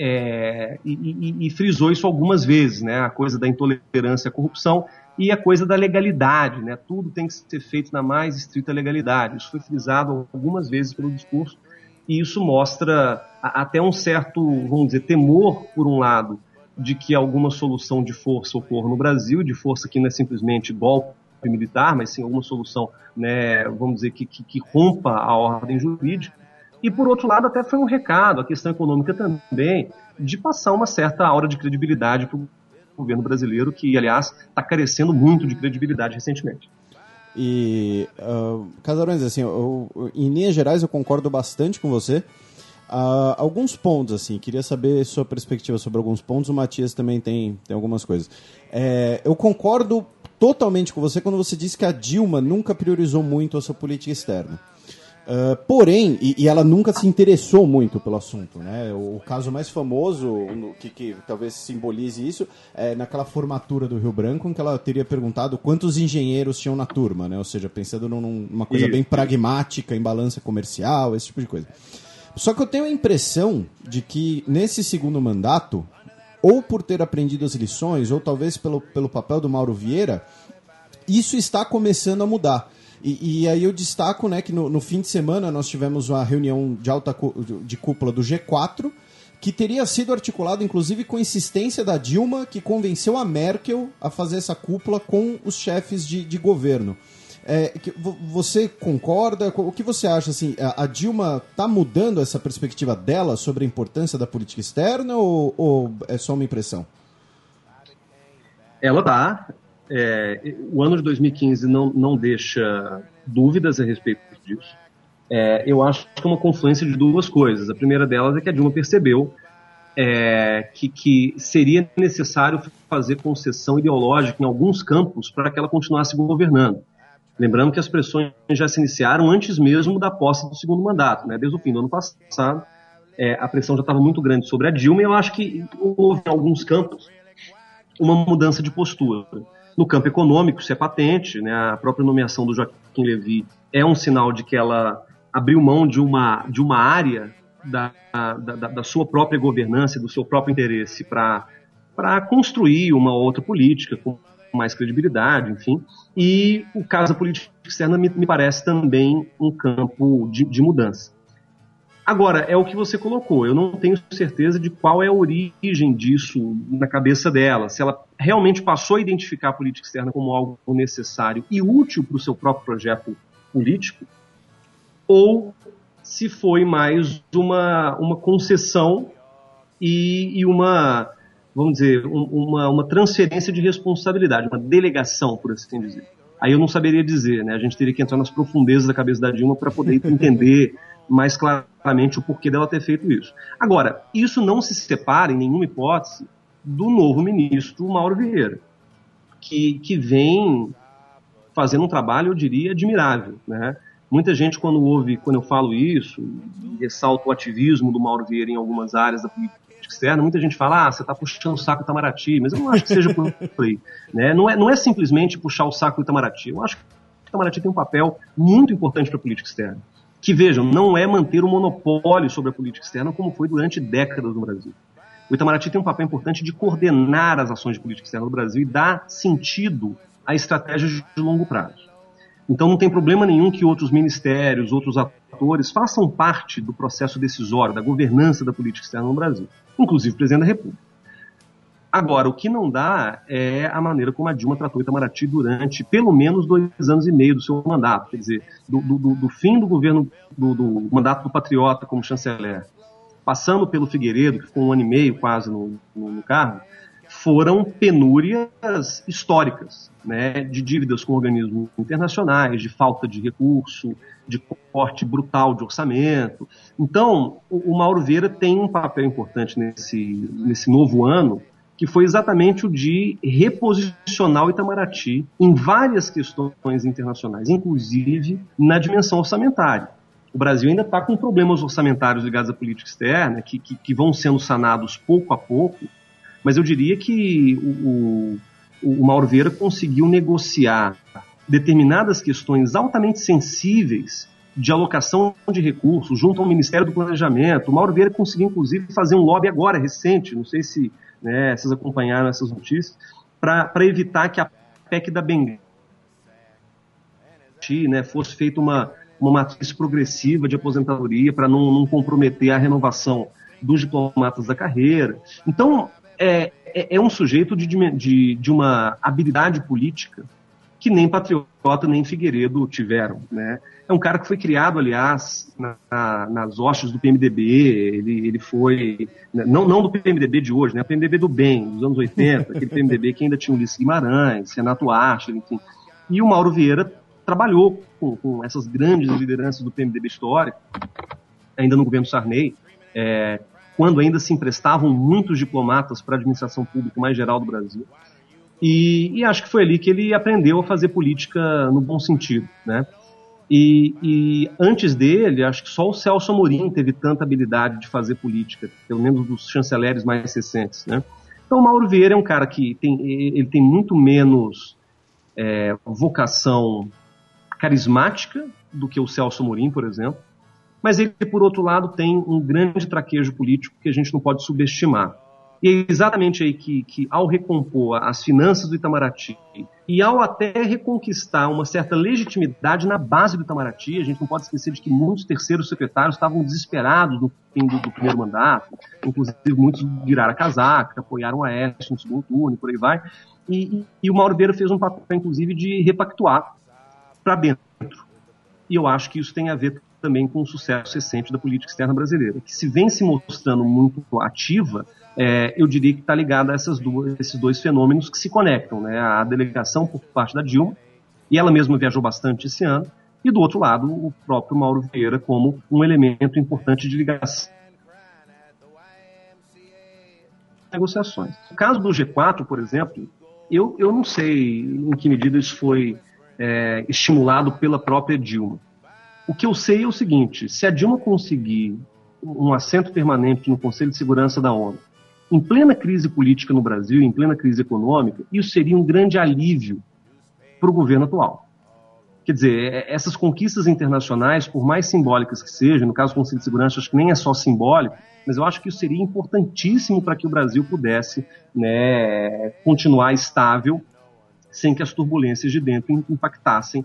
É, e, e, e frisou isso algumas vezes, né? A coisa da intolerância à corrupção e a coisa da legalidade, né? Tudo tem que ser feito na mais estrita legalidade. Isso foi frisado algumas vezes pelo discurso, e isso mostra a, até um certo, vamos dizer, temor, por um lado, de que alguma solução de força ocorra no Brasil, de força que não é simplesmente golpe militar, mas sim alguma solução, né, vamos dizer, que, que, que rompa a ordem jurídica. E, por outro lado, até foi um recado, a questão econômica também, de passar uma certa aura de credibilidade para o governo brasileiro, que, aliás, está carecendo muito de credibilidade recentemente. E, uh, Casarões, assim, eu, eu, em linhas gerais eu concordo bastante com você. Uh, alguns pontos, assim, queria saber sua perspectiva sobre alguns pontos. O Matias também tem, tem algumas coisas. É, eu concordo totalmente com você quando você disse que a Dilma nunca priorizou muito a sua política externa. Uh, porém, e, e ela nunca se interessou muito pelo assunto, né? O, o caso mais famoso, no, que, que talvez simbolize isso, é naquela formatura do Rio Branco, em que ela teria perguntado quantos engenheiros tinham na turma, né? Ou seja, pensando num, numa coisa bem pragmática, em balança comercial, esse tipo de coisa. Só que eu tenho a impressão de que nesse segundo mandato, ou por ter aprendido as lições, ou talvez pelo, pelo papel do Mauro Vieira, isso está começando a mudar. E, e aí eu destaco, né, que no, no fim de semana nós tivemos uma reunião de alta de cúpula do G quatro, que teria sido articulada, inclusive, com insistência da Dilma, que convenceu a Merkel a fazer essa cúpula com os chefes de, de governo. É, que, você concorda? O que você acha? Assim, a, a Dilma está mudando essa perspectiva dela sobre a importância da política externa ou, ou é só uma impressão? Ela está. É, o ano de dois mil e quinze não, não deixa dúvidas a respeito disso. É, eu acho que é uma confluência de duas coisas. A primeira delas é que a Dilma percebeu é, que, que seria necessário fazer concessão ideológica em alguns campos para que ela continuasse governando. Lembrando que as pressões já se iniciaram antes mesmo da posse do segundo mandato, né? Desde o fim do ano passado, é, a pressão já estava muito grande sobre a Dilma, e eu acho que houve em alguns campos uma mudança de postura. No campo econômico, isso é patente, né? A própria nomeação do Joaquim Levy é um sinal de que ela abriu mão de uma, de uma área da, da, da sua própria governança, do seu próprio interesse, para para construir uma outra política com mais credibilidade, enfim. E o caso da política externa me, me parece também um campo de, de mudança. Agora, é o que você colocou, eu não tenho certeza de qual é a origem disso na cabeça dela, se ela realmente passou a identificar a política externa como algo necessário e útil para o seu próprio projeto político, ou se foi mais uma, uma concessão e, e uma, vamos dizer, um, uma, uma transferência de responsabilidade, uma delegação, por assim dizer. Aí eu não saberia dizer, né? A gente teria que entrar nas profundezas da cabeça da Dilma para poder entender mais claramente o porquê dela ter feito isso. Agora, isso não se separa, em nenhuma hipótese, do novo ministro Mauro Vieira, que, que vem fazendo um trabalho, eu diria, admirável, né? Muita gente, quando ouve, quando eu falo isso, e ressalto o ativismo do Mauro Vieira em algumas áreas da política externa, muita gente fala, ah, você está puxando o saco do Itamaraty, mas eu não acho que seja por aí, né? Não é, não é simplesmente puxar o saco do Itamaraty, eu acho que o Itamaraty tem um papel muito importante para a política externa, que, vejam, não é manter o monopólio sobre a política externa como foi durante décadas no Brasil. O Itamaraty tem um papel importante de coordenar as ações de política externa no Brasil e dar sentido a estratégias de longo prazo. Então não tem problema nenhum que outros ministérios, outros atores façam parte do processo decisório, da governança da política externa no Brasil, inclusive o presidente da República. Agora, o que não dá é a maneira como a Dilma tratou o Itamaraty durante pelo menos dois anos e meio do seu mandato, quer dizer, do, do, do fim do governo, do, do mandato do Patriota como chanceler, passando pelo Figueiredo, que ficou um ano e meio quase no, no, no cargo, foram penúrias históricas, né, de dívidas com organismos internacionais, de falta de recurso, de corte brutal de orçamento. Então, o, o Mauro Vieira tem um papel importante nesse, nesse novo ano, que foi exatamente o de reposicionar o Itamaraty em várias questões internacionais, inclusive na dimensão orçamentária. O Brasil ainda está com problemas orçamentários ligados à política externa, que, que, que vão sendo sanados pouco a pouco, mas eu diria que o, o, o Mauro Vieira conseguiu negociar determinadas questões altamente sensíveis de alocação de recursos junto ao Ministério do Planejamento. O Mauro Vieira conseguiu, inclusive, fazer um lobby agora, recente, não sei se, né, vocês acompanharam essas notícias, para evitar que a P E C da Bengala, né, fosse feita uma, uma matriz progressiva de aposentadoria para não, não comprometer a renovação dos diplomatas da carreira. Então, é, é, é um sujeito de, de, de uma habilidade política que nem Patriota nem Figueiredo tiveram, né? É um cara que foi criado, aliás, na, na, nas hostes do P M D B, ele, ele foi, não, não do P M D B de hoje, né? O P M D B do bem, dos anos oitenta, aquele P M D B que ainda tinha Ulisses Guimarães, Renato Acher, enfim. E o Mauro Vieira trabalhou com, com essas grandes lideranças do P M D B histórico, ainda no governo Sarney, é, quando ainda se emprestavam muitos diplomatas para a administração pública mais geral do Brasil. E, e acho que foi ali que ele aprendeu a fazer política no bom sentido, né? E, e antes dele, acho que só o Celso Amorim teve tanta habilidade de fazer política, pelo menos dos chanceleres mais recentes, né? Então o Mauro Vieira é um cara que tem, ele tem muito menos é, vocação carismática do que o Celso Amorim, por exemplo, mas ele, por outro lado, tem um grande traquejo político que a gente não pode subestimar. E é exatamente aí que, que, ao recompor as finanças do Itamaraty e ao até reconquistar uma certa legitimidade na base do Itamaraty, a gente não pode esquecer de que muitos terceiros secretários estavam desesperados no fim do, do primeiro mandato, inclusive muitos viraram a casaca, apoiaram a Aécio no segundo turno e por aí vai, e, e, e o Mauro Vieira fez um papel, inclusive, de repactuar para dentro. E eu acho que isso tem a ver também com o sucesso recente da política externa brasileira, que se vem se mostrando muito ativa, é, eu diria que está ligada a essas duas, esses dois fenômenos que se conectam, né? A delegação por parte da Dilma, e ela mesma viajou bastante esse ano, e do outro lado o próprio Mauro Vieira como um elemento importante de ligação negociações. No caso do G quatro, por exemplo, eu, eu não sei em que medida isso foi é, estimulado pela própria Dilma. O que eu sei é o seguinte: se a Dilma conseguir um assento permanente no Conselho de Segurança da ONU, em plena crise política no Brasil, em plena crise econômica, isso seria um grande alívio para o governo atual. Quer dizer, essas conquistas internacionais, por mais simbólicas que sejam, no caso do Conselho de Segurança, acho que nem é só simbólico, mas eu acho que isso seria importantíssimo para que o Brasil pudesse, né, continuar estável, sem que as turbulências de dentro impactassem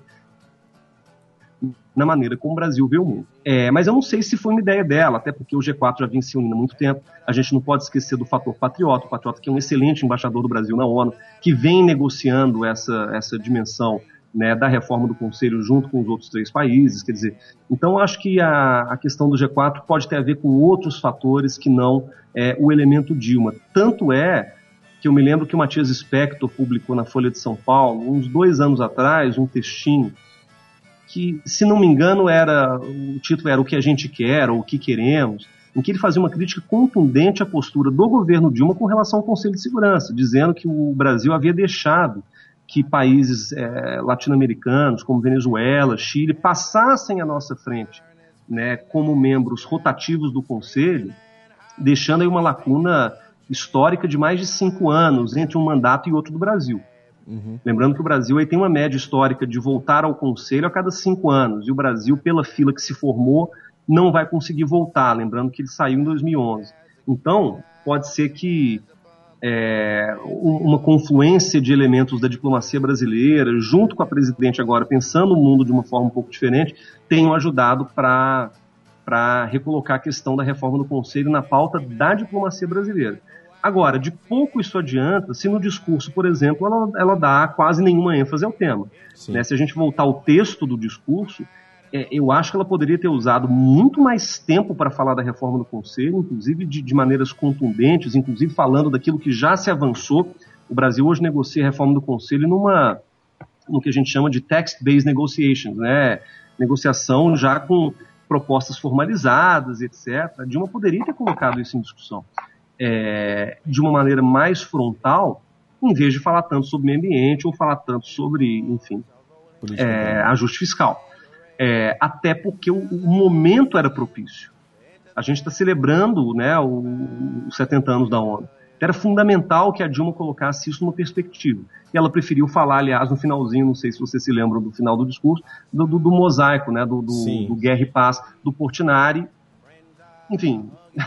na maneira como o Brasil vê o mundo. É, mas eu não sei se foi uma ideia dela, até porque o G quatro já vinha se unindo há muito tempo. A gente não pode esquecer do fator patriota, o patriota que é um excelente embaixador do Brasil na ONU, que vem negociando essa, essa dimensão, né, da reforma do Conselho junto com os outros três países. Quer dizer, então eu acho que a, a questão do G quatro pode ter a ver com outros fatores que não é, o elemento Dilma. Tanto é que eu me lembro que o Matias Spector publicou na Folha de São Paulo, uns dois anos atrás, um textinho que, se não me engano, era, o título era O que a gente quer, ou O que queremos, em que ele fazia uma crítica contundente à postura do governo Dilma com relação ao Conselho de Segurança, dizendo que o Brasil havia deixado que países é, latino-americanos, como Venezuela, Chile, passassem à nossa frente, né, como membros rotativos do Conselho, deixando aí uma lacuna histórica de mais de cinco anos entre um mandato e outro do Brasil. Uhum. Lembrando que o Brasil aí tem uma média histórica de voltar ao Conselho a cada cinco anos, e o Brasil, pela fila que se formou, não vai conseguir voltar, lembrando que ele saiu em dois mil e onze. Então, pode ser que É, uma confluência de elementos da diplomacia brasileira, junto com a presidente agora, pensando o mundo de uma forma um pouco diferente, tenham ajudado para para recolocar a questão da reforma do Conselho na pauta da diplomacia brasileira. Agora, de pouco isso adianta se no discurso, por exemplo, ela, ela dá quase nenhuma ênfase ao tema. Né? Se a gente voltar ao texto do discurso, É, eu acho que ela poderia ter usado muito mais tempo para falar da reforma do Conselho, inclusive de, de maneiras contundentes, inclusive falando daquilo que já se avançou. O Brasil hoje negocia a reforma do Conselho numa, no que a gente chama de text-based negotiations, né? Negociação já com propostas formalizadas, etcétera. A Dilma poderia ter colocado isso em discussão é, de uma maneira mais frontal, em vez de falar tanto sobre meio ambiente ou falar tanto sobre, enfim, é, ajuste fiscal. É, até porque o, o momento era propício. A gente está celebrando, né, os setenta anos da ONU. Era fundamental que a Dilma colocasse isso numa perspectiva. E ela preferiu falar, aliás, no finalzinho, não sei se vocês se lembram do final do discurso, do, do, do mosaico, né, do, do, do Guerra e Paz, do Portinari. Enfim,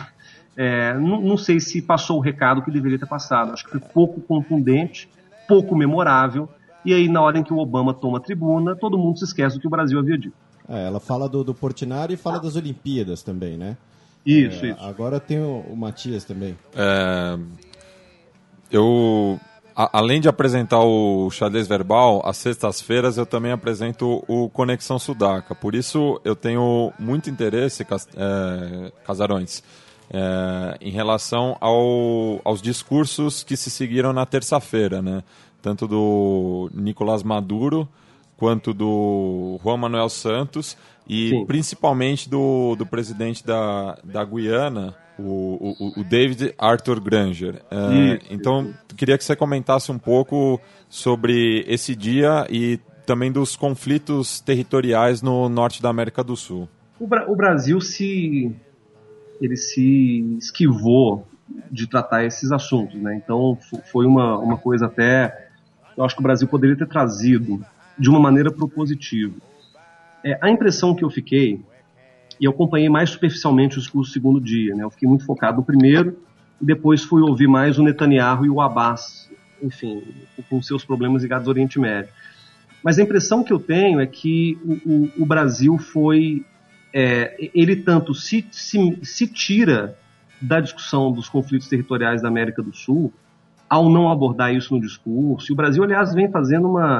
é, não, não sei se passou o recado que deveria ter passado. Acho que foi pouco contundente, pouco memorável. E aí, na hora em que o Obama toma a tribuna, todo mundo se esquece do que o Brasil havia dito. É, ela fala do, do Portinari e fala das Olimpíadas também, né? Isso, é, isso. Agora tem o, o Matias também. É, eu, a, além de apresentar o xadrez verbal, às sextas-feiras eu também apresento o Conexão Sudaca. Por isso eu tenho muito interesse, é, Casarões, é, em relação ao, aos discursos que se seguiram na terça-feira, né? Tanto do Nicolás Maduro quanto do Juan Manuel Santos e Sim. principalmente do, do presidente da, da Guiana, o, o, o David Arthur Granger. É, então, queria que você comentasse um pouco sobre esse dia e também dos conflitos territoriais no norte da América do Sul. O, Bra- o Brasil se, ele se esquivou de tratar esses assuntos, né? Então, foi uma, uma coisa até... Eu acho que o Brasil poderia ter trazido de uma maneira propositiva. É, a impressão que eu fiquei, e eu acompanhei mais superficialmente o discurso do segundo dia, né? Eu fiquei muito focado no primeiro, e depois fui ouvir mais o Netanyahu e o Abbas, enfim, com seus problemas ligados ao Oriente Médio. Mas a impressão que eu tenho é que o, o, o Brasil foi... É, ele tanto se, se, se tira da discussão dos conflitos territoriais da América do Sul, ao não abordar isso no discurso. E o Brasil, aliás, vem fazendo uma,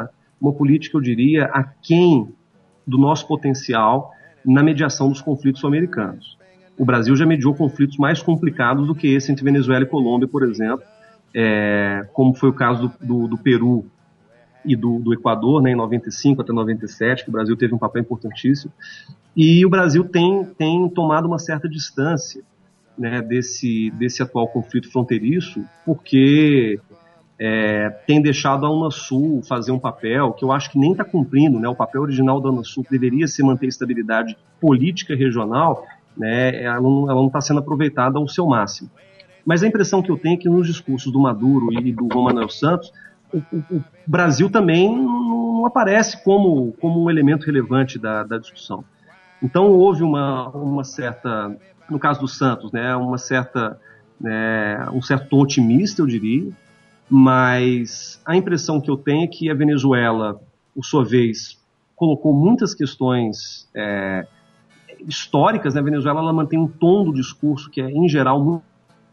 uma política, eu diria, aquém do nosso potencial na mediação dos conflitos sul-americanos. O Brasil já mediou conflitos mais complicados do que esse entre Venezuela e Colômbia, por exemplo, é, como foi o caso do, do, do Peru e do, do Equador, né, em noventa e cinco até noventa e sete, que o Brasil teve um papel importantíssimo. E o Brasil tem, tem tomado uma certa distância, né, desse, desse atual conflito fronteiriço, porque é, tem deixado a Unasul fazer um papel que eu acho que nem está cumprindo, né, o papel original da Unasul, que deveria ser manter a estabilidade política regional, né, ela não está sendo aproveitada ao seu máximo. Mas a impressão que eu tenho é que nos discursos do Maduro e do Juan Manuel Santos, o, o, o Brasil também não aparece como, como um elemento relevante da, da discussão. Então houve uma, uma certa, no caso do Santos, né, uma certa, né, um certo tom otimista, eu diria, mas a impressão que eu tenho é que a Venezuela, por sua vez, colocou muitas questões é, históricas, né? A Venezuela ela mantém um tom do discurso que é, em geral, muito...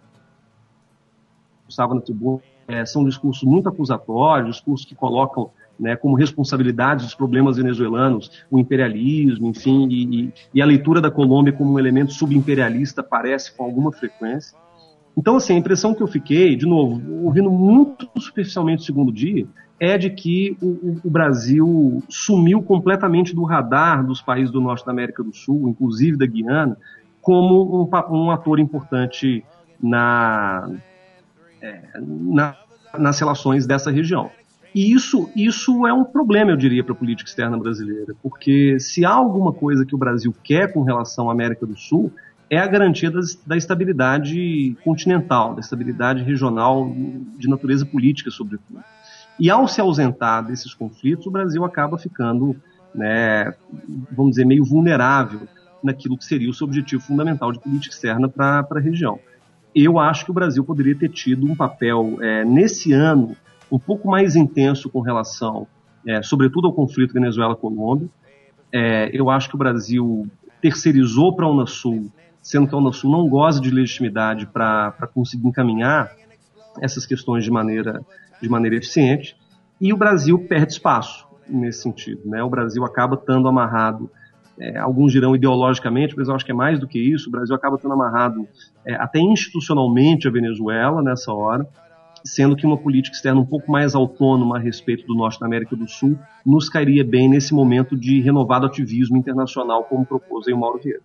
estava na tribuna, é, são discursos muito acusatórios, discursos que colocam, né, como responsabilidade dos problemas venezuelanos o imperialismo, enfim, e, e, e a leitura da Colômbia como um elemento subimperialista aparece com alguma frequência. Então, assim, a impressão que eu fiquei, de novo, ouvindo muito superficialmente o segundo dia, é de que o, o, o Brasil sumiu completamente do radar dos países do norte da América do Sul, inclusive da Guiana, como um, um ator importante na, é, na, nas relações dessa região. E isso, isso é um problema, eu diria, para a política externa brasileira, porque se há alguma coisa que o Brasil quer com relação à América do Sul, é a garantia das, da estabilidade continental, da estabilidade regional de natureza política, sobretudo. E ao se ausentar desses conflitos, o Brasil acaba ficando, né, vamos dizer, meio vulnerável naquilo que seria o seu objetivo fundamental de política externa para a região. Eu acho que o Brasil poderia ter tido um papel, é, nesse ano, um pouco mais intenso com relação, é, sobretudo ao conflito Venezuela-Colômbia. É, eu acho que o Brasil terceirizou para a Unasul, sendo que a Unasul não goza de legitimidade para conseguir encaminhar essas questões de maneira, de maneira eficiente, e o Brasil perde espaço nesse sentido, né? O Brasil acaba estando amarrado, é, alguns dirão ideologicamente, mas eu acho que é mais do que isso, o Brasil acaba estando amarrado é, até institucionalmente a Venezuela nessa hora, sendo que uma política externa um pouco mais autônoma a respeito do norte da América do Sul nos cairia bem nesse momento de renovado ativismo internacional, como propôs aí o Mauro Vieira.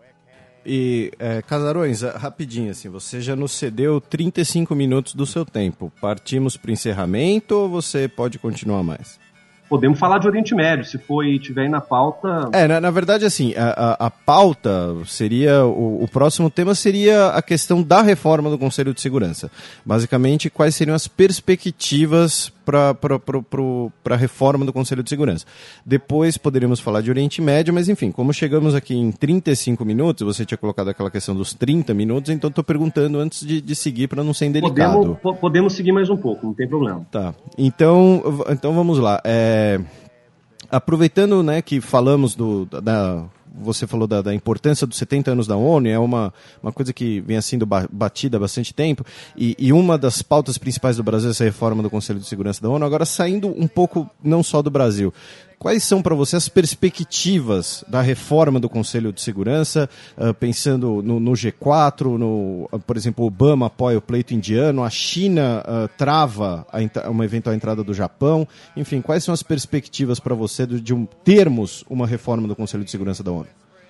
E, é, Casarões, rapidinho, assim, você já nos cedeu trinta e cinco minutos do seu tempo. Partimos para o encerramento ou você pode continuar mais? Podemos falar de Oriente Médio, se for e tiver aí na pauta... É, na, na verdade, assim, a, a, a pauta seria... O, o próximo tema seria a questão da reforma do Conselho de Segurança. Basicamente, quais seriam as perspectivas para a reforma do Conselho de Segurança. Depois poderíamos falar de Oriente Médio, mas enfim, como chegamos aqui em trinta e cinco minutos, você tinha colocado aquela questão dos trinta minutos, então estou perguntando antes de, de seguir para não ser indelicado. Podemos, podemos seguir mais um pouco, não tem problema. Tá, então, então vamos lá. É, aproveitando, né, que falamos do... da Você falou da, da importância dos setenta anos da ONU, é uma, uma coisa que vem sendo batida há bastante tempo, e, e uma das pautas principais do Brasil é essa reforma do Conselho de Segurança da ONU. Agora, saindo um pouco não só do Brasil, quais são para você as perspectivas da reforma do Conselho de Segurança, uh, pensando no, no G quatro, no, uh, por exemplo, Obama apoia o pleito indiano, a China uh, trava a, uma eventual entrada do Japão, enfim, quais são as perspectivas para você de, de um, termos uma reforma do Conselho de Segurança da ONU?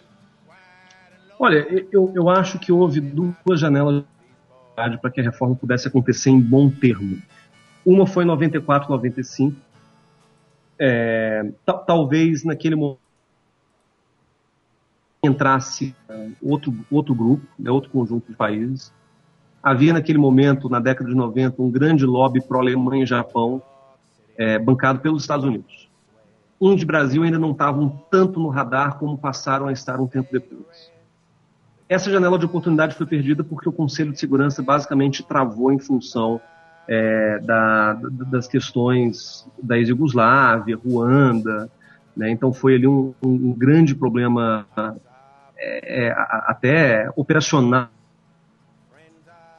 Olha, eu, eu acho que houve duas janelas para que a reforma pudesse acontecer em bom termo. Uma foi em noventa e quatro, noventa e cinco. É, t- talvez naquele momento entrasse outro, outro grupo, né, outro conjunto de países. Havia naquele momento, na década de noventa, um grande lobby pró-Alemanha e Japão, é, bancado pelos Estados Unidos. Índia e Brasil ainda não estavam tanto no radar como passaram a estar um tempo depois. Essa janela de oportunidade foi perdida porque o Conselho de Segurança basicamente travou em função é, da, das questões da ex-Yugoslávia, Ruanda, né? Então foi ali um, um grande problema é, é, até operacional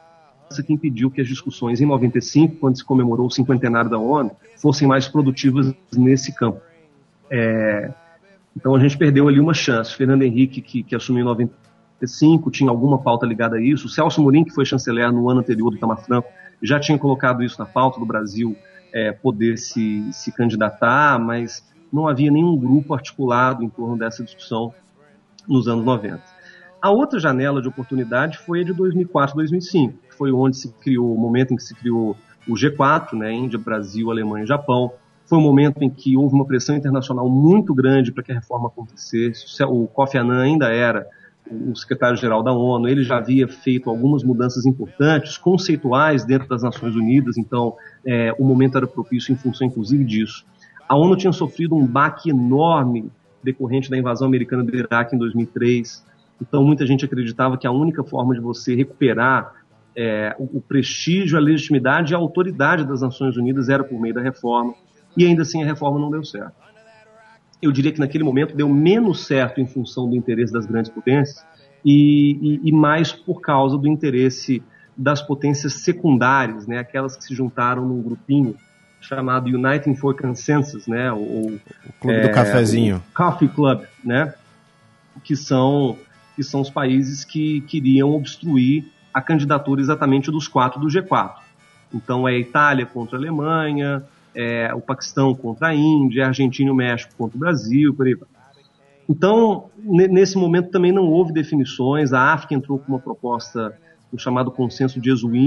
que impediu que as discussões em noventa e cinco, quando se comemorou o cinquentenário da ONU, fossem mais produtivas nesse campo. É, então a gente perdeu ali uma chance. Fernando Henrique, que, que assumiu em noventa e cinco, tinha alguma pauta ligada a isso. O Celso Amorim, que foi chanceler no ano anterior do Itamar Franco, já tinha colocado isso na pauta do Brasil, é, poder se, se candidatar, mas não havia nenhum grupo articulado em torno dessa discussão nos anos noventa. A outra janela de oportunidade foi a de dois mil e quatro, dois mil e cinco, que foi onde se criou, o momento em que se criou o G quatro, né, Índia, Brasil, Alemanha e Japão. Foi um momento em que houve uma pressão internacional muito grande para que a reforma acontecesse. O Kofi Annan ainda era o secretário-geral da ONU, ele já havia feito algumas mudanças importantes, conceituais dentro das Nações Unidas, então é, o momento era propício em função inclusive disso. A ONU tinha sofrido um baque enorme decorrente da invasão americana do Iraque em dois mil e três, então muita gente acreditava que a única forma de você recuperar é, o, o prestígio, a legitimidade e a autoridade das Nações Unidas era por meio da reforma, e ainda assim a reforma não deu certo. Eu diria que naquele momento deu menos certo em função do interesse das grandes potências e, e, e mais por causa do interesse das potências secundárias, né, aquelas que se juntaram num grupinho chamado Uniting for Consensus, né, ou, o Clube é, do Cafezinho. O Coffee Club, né, que são, que são os países que queriam obstruir a candidatura exatamente dos quatro do G quatro. Então é a Itália contra a Alemanha, É, o Paquistão contra a Índia, a Argentina e o México contra o Brasil, por aí vai. Então, nesse momento também não houve definições, a África entrou com uma proposta, o chamado consenso de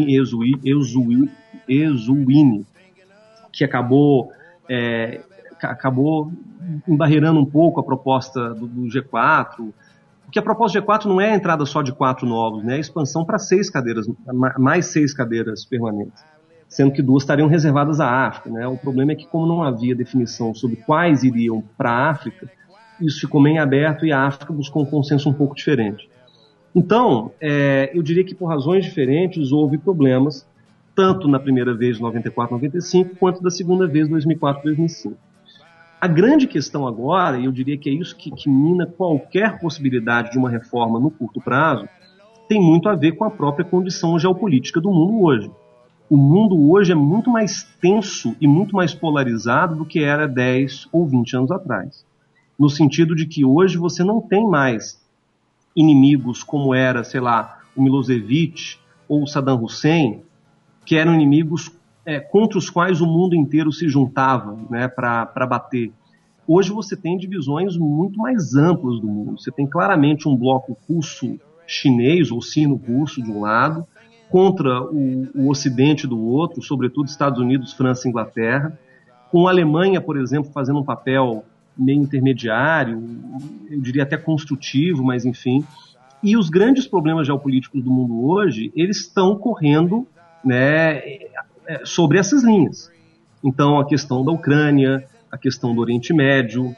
Eswini, que acabou, é, acabou embarreirando um pouco a proposta do, do G quatro, porque a proposta do G quatro não é a entrada só de quatro novos, né, é a expansão para seis cadeiras, mais seis cadeiras permanentes, sendo que duas estariam reservadas à África, né? O problema é que, como não havia definição sobre quais iriam para a África, isso ficou meio aberto e a África buscou um consenso um pouco diferente. Então, é, eu diria que por razões diferentes houve problemas, tanto na primeira vez de noventa e quatro, noventa e cinco, quanto da segunda vez de dois mil e quatro, dois mil e cinco. A grande questão agora, e eu diria que é isso que, que mina qualquer possibilidade de uma reforma no curto prazo, tem muito a ver com a própria condição geopolítica do mundo hoje. O mundo hoje é muito mais tenso e muito mais polarizado do que era dez ou vinte anos atrás. No sentido de que hoje você não tem mais inimigos como era, sei lá, o Milosevic ou o Saddam Hussein, que eram inimigos é, contra os quais o mundo inteiro se juntava, né, para bater. Hoje você tem divisões muito mais amplas do mundo. Você tem claramente um bloco russo-chinês ou sino-russo de um lado, contra o, o Ocidente do outro, sobretudo Estados Unidos, França e Inglaterra, com a Alemanha, por exemplo, fazendo um papel meio intermediário, eu diria até construtivo, mas enfim. E os grandes problemas geopolíticos do mundo hoje, eles estão correndo, né, sobre essas linhas. Então, a questão da Ucrânia, a questão do Oriente Médio,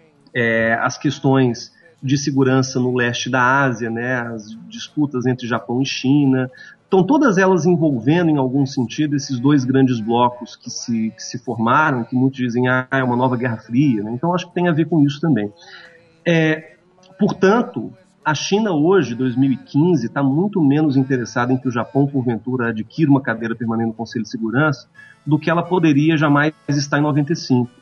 é, as questões de segurança no leste da Ásia, né, as disputas entre Japão e China. Então, todas elas envolvendo, em algum sentido, esses dois grandes blocos que se, que se formaram, que muitos dizem ah, é uma nova Guerra Fria, né? Então, acho que tem a ver com isso também. É, portanto, a China hoje, dois mil e quinze, está muito menos interessada em que o Japão, porventura, adquira uma cadeira permanente no Conselho de Segurança do que ela poderia jamais estar em noventa e cinco.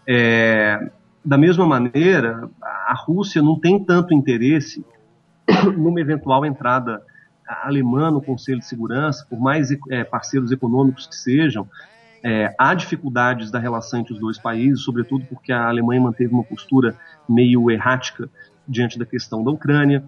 É, da mesma maneira, a Rússia não tem tanto interesse numa eventual entrada alemã no Conselho de Segurança, por mais é, parceiros econômicos que sejam. É, há dificuldades da relação entre os dois países, sobretudo porque a Alemanha manteve uma postura meio errática diante da questão da Ucrânia.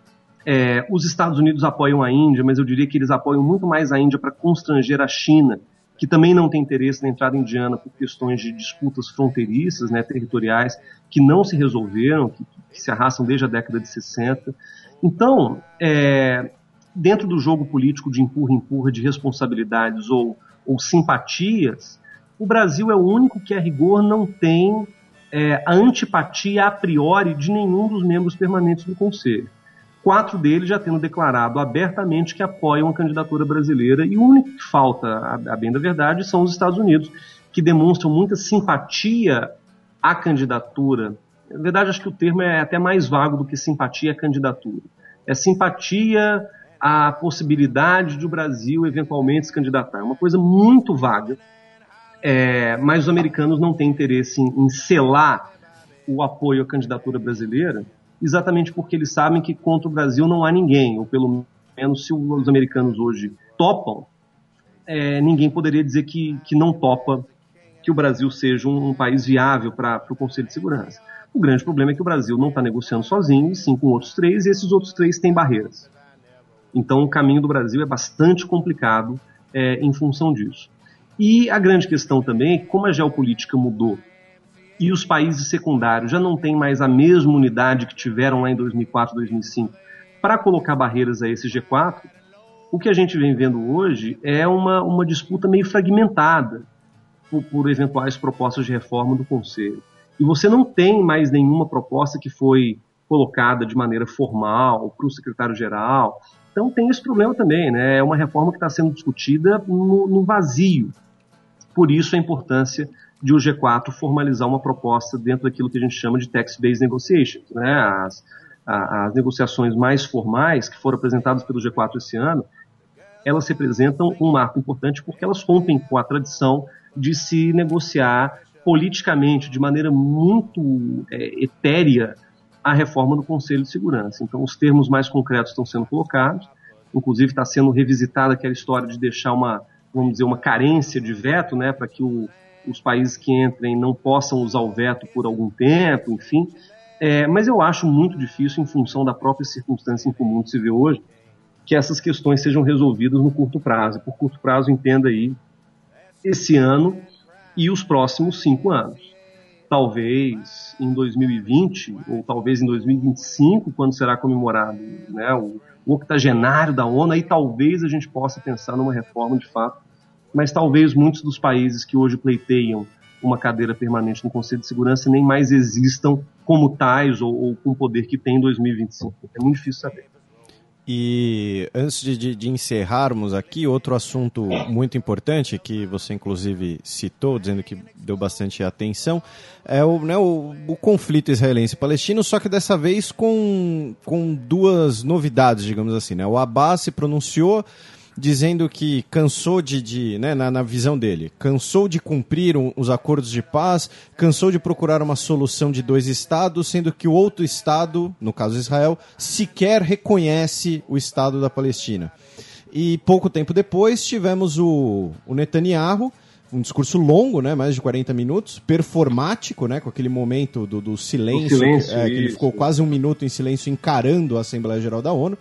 É, os Estados Unidos apoiam a Índia, mas eu diria que eles apoiam muito mais a Índia para constranger a China, que também não tem interesse na entrada indiana por questões de disputas fronteiriças, né, territoriais, que não se resolveram, que, que se arrastam desde a década de sessenta. Então, é, dentro do jogo político de empurra-empurra, de responsabilidades ou, ou simpatias, o Brasil é o único que, a rigor, não tem é, a antipatia a priori de nenhum dos membros permanentes do Conselho. Quatro deles já tendo declarado abertamente que apoiam a candidatura brasileira, e o único que falta, a, a bem da verdade, são os Estados Unidos, que demonstram muita simpatia à candidatura. Na verdade, acho que o termo é até mais vago do que simpatia à candidatura. É simpatia a possibilidade de o Brasil eventualmente se candidatar. É uma coisa muito vaga, é, mas os americanos não têm interesse em, em selar o apoio à candidatura brasileira, exatamente porque eles sabem que contra o Brasil não há ninguém, ou pelo menos se os americanos hoje topam, é, ninguém poderia dizer que, que não topa que o Brasil seja um, um país viável para o Conselho de Segurança. O grande problema é que o Brasil não está negociando sozinho, e sim com outros três, e esses outros três têm barreiras. Então o caminho do Brasil é bastante complicado é, em função disso. E a grande questão também é que, como a geopolítica mudou e os países secundários já não têm mais a mesma unidade que tiveram lá em dois mil e quatro, dois mil e cinco para colocar barreiras a esse G quatro, o que a gente vem vendo hoje é uma, uma disputa meio fragmentada por, por eventuais propostas de reforma do Conselho. E você não tem mais nenhuma proposta que foi colocada de maneira formal para o secretário-geral. Então tem esse problema também, né? É uma reforma que está sendo discutida no, no vazio. Por isso a importância de o G quatro formalizar uma proposta dentro daquilo que a gente chama de tax-based negotiations, né? As, a, as negociações mais formais que foram apresentadas pelo G quatro esse ano, elas representam um marco importante porque elas rompem com a tradição de se negociar politicamente, de maneira muito é, etérea, a reforma do Conselho de Segurança. Então os termos mais concretos estão sendo colocados, inclusive está sendo revisitada aquela história de deixar uma, vamos dizer, uma carência de veto, né, para que o, os países que entrem não possam usar o veto por algum tempo, enfim. É, mas eu acho muito difícil, em função da própria circunstância em que o mundo se vê hoje, que essas questões sejam resolvidas no curto prazo. Por curto prazo, entenda aí esse ano e os próximos cinco anos. Talvez em dois mil e vinte, ou talvez em dois mil e vinte e cinco, quando será comemorado, né, o, o octogenário da ONU, aí talvez a gente possa pensar numa reforma de fato, mas talvez muitos dos países que hoje pleiteiam uma cadeira permanente no Conselho de Segurança nem mais existam como tais ou, ou com o poder que tem em dois mil e vinte e cinco. É muito difícil saber. E antes de, de, de encerrarmos aqui, outro assunto muito importante que você inclusive citou, dizendo que deu bastante atenção, é o, né, o, o conflito israelense-palestino, só que dessa vez com, com duas novidades, digamos assim, né? O Abbas se pronunciou dizendo que cansou de, de né, na, na visão dele, cansou de cumprir um, os acordos de paz, cansou de procurar uma solução de dois estados, sendo que o outro estado, no caso Israel, sequer reconhece o Estado da Palestina. E pouco tempo depois tivemos o, o Netanyahu, um discurso longo, né, mais de quarenta minutos, performático, né, com aquele momento do, do silêncio, silêncio que, é, que ele ficou quase um minuto em silêncio encarando a Assembleia Geral da ONU.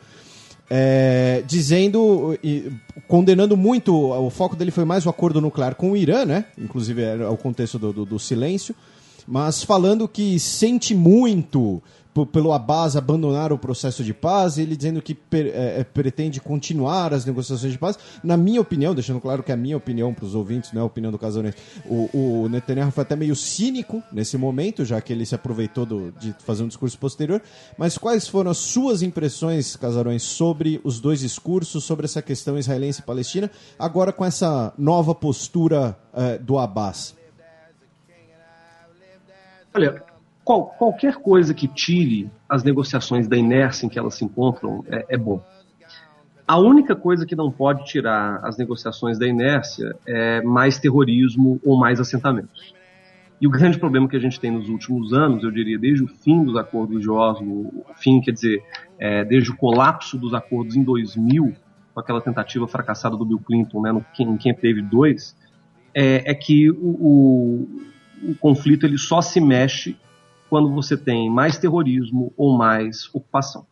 É, dizendo e condenando muito, o foco dele foi mais o acordo nuclear com o Irã, né? Inclusive era o contexto do, do, do silêncio, mas falando que sente muito p- pelo Abbas abandonar o processo de paz, ele dizendo que per, é, pretende continuar as negociações de paz. Na minha opinião, deixando claro que é a minha opinião para os ouvintes, não é a opinião do Casares, o, o Netanyahu foi até meio cínico nesse momento, já que ele se aproveitou do, de fazer um discurso posterior. Mas quais foram as suas impressões, Casarões, sobre os dois discursos, sobre essa questão israelense e palestina, agora com essa nova postura uh, do Abbas? Olha, qual, qualquer coisa que tire as negociações da inércia em que elas se encontram é, é bom. A única coisa que não pode tirar as negociações da inércia é mais terrorismo ou mais assentamentos. E o grande problema que a gente tem nos últimos anos, eu diria, desde o fim dos acordos de Oslo, o fim, quer dizer, é, desde o colapso dos acordos em dois mil, com aquela tentativa fracassada do Bill Clinton, né, no, em Camp David dois, é, é que o, o, o conflito ele só se mexe quando você tem mais terrorismo ou mais ocupação.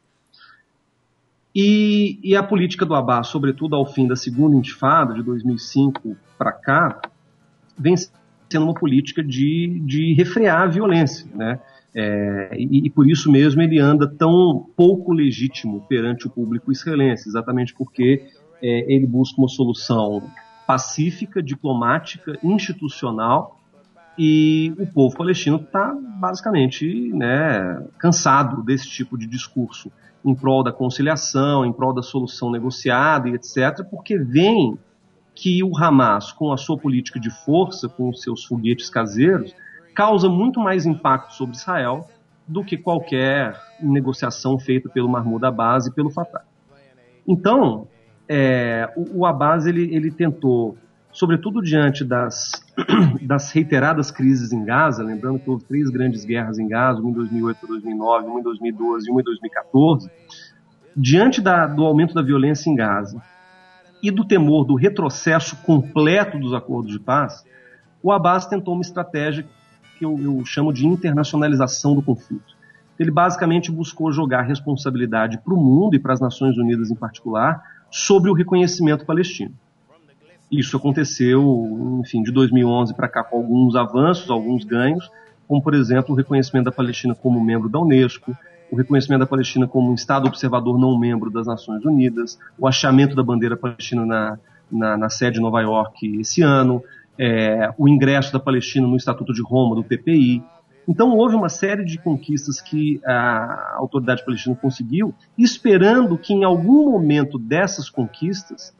E, e a política do Abbas, sobretudo ao fim da segunda intifada, de dois mil e cinco para cá, vem sendo uma política de, de refrear a violência, né? É, e, e por isso mesmo ele anda tão pouco legítimo perante o público israelense, exatamente porque é, ele busca uma solução pacífica, diplomática, institucional, e o povo palestino está basicamente, né, cansado desse tipo de discurso em prol da conciliação, em prol da solução negociada e etcétera, porque vem que o Hamas, com a sua política de força, com os seus foguetes caseiros, causa muito mais impacto sobre Israel do que qualquer negociação feita pelo Mahmoud Abbas e pelo Fatah. Então, é, o, o Abbas ele, ele tentou, sobretudo diante das, das reiteradas crises em Gaza, lembrando que houve três grandes guerras em Gaza, uma em dois mil e oito, dois mil e nove, uma em dois mil e doze e uma em dois mil e quatorze, diante da, do aumento da violência em Gaza e do temor do retrocesso completo dos acordos de paz, o Abbas tentou uma estratégia que eu, eu chamo de internacionalização do conflito. Ele basicamente buscou jogar responsabilidade para o mundo e para as Nações Unidas em particular sobre o reconhecimento palestino. Isso aconteceu, enfim, de dois mil e onze para cá com alguns avanços, alguns ganhos, como, por exemplo, o reconhecimento da Palestina como membro da Unesco, o reconhecimento da Palestina como um Estado observador não membro das Nações Unidas, o achamento da bandeira palestina na, na, na sede de Nova York esse ano, é, o ingresso da Palestina no Estatuto de Roma, do P P I. Então houve uma série de conquistas que a autoridade palestina conseguiu, esperando que em algum momento dessas conquistas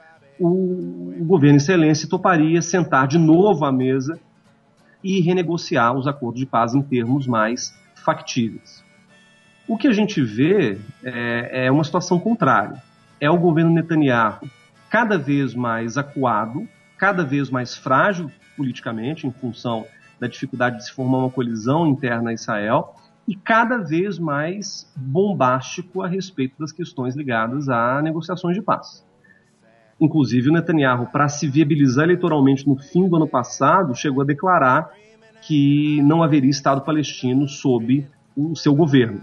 o, o governo israelense toparia sentar de novo à mesa e renegociar os acordos de paz em termos mais factíveis. O que a gente vê é, é uma situação contrária. É o governo Netanyahu cada vez mais acuado, cada vez mais frágil politicamente, em função da dificuldade de se formar uma colisão interna a Israel, e cada vez mais bombástico a respeito das questões ligadas a negociações de paz. Inclusive, o Netanyahu, para se viabilizar eleitoralmente no fim do ano passado, chegou a declarar que não haveria Estado palestino sob o seu governo.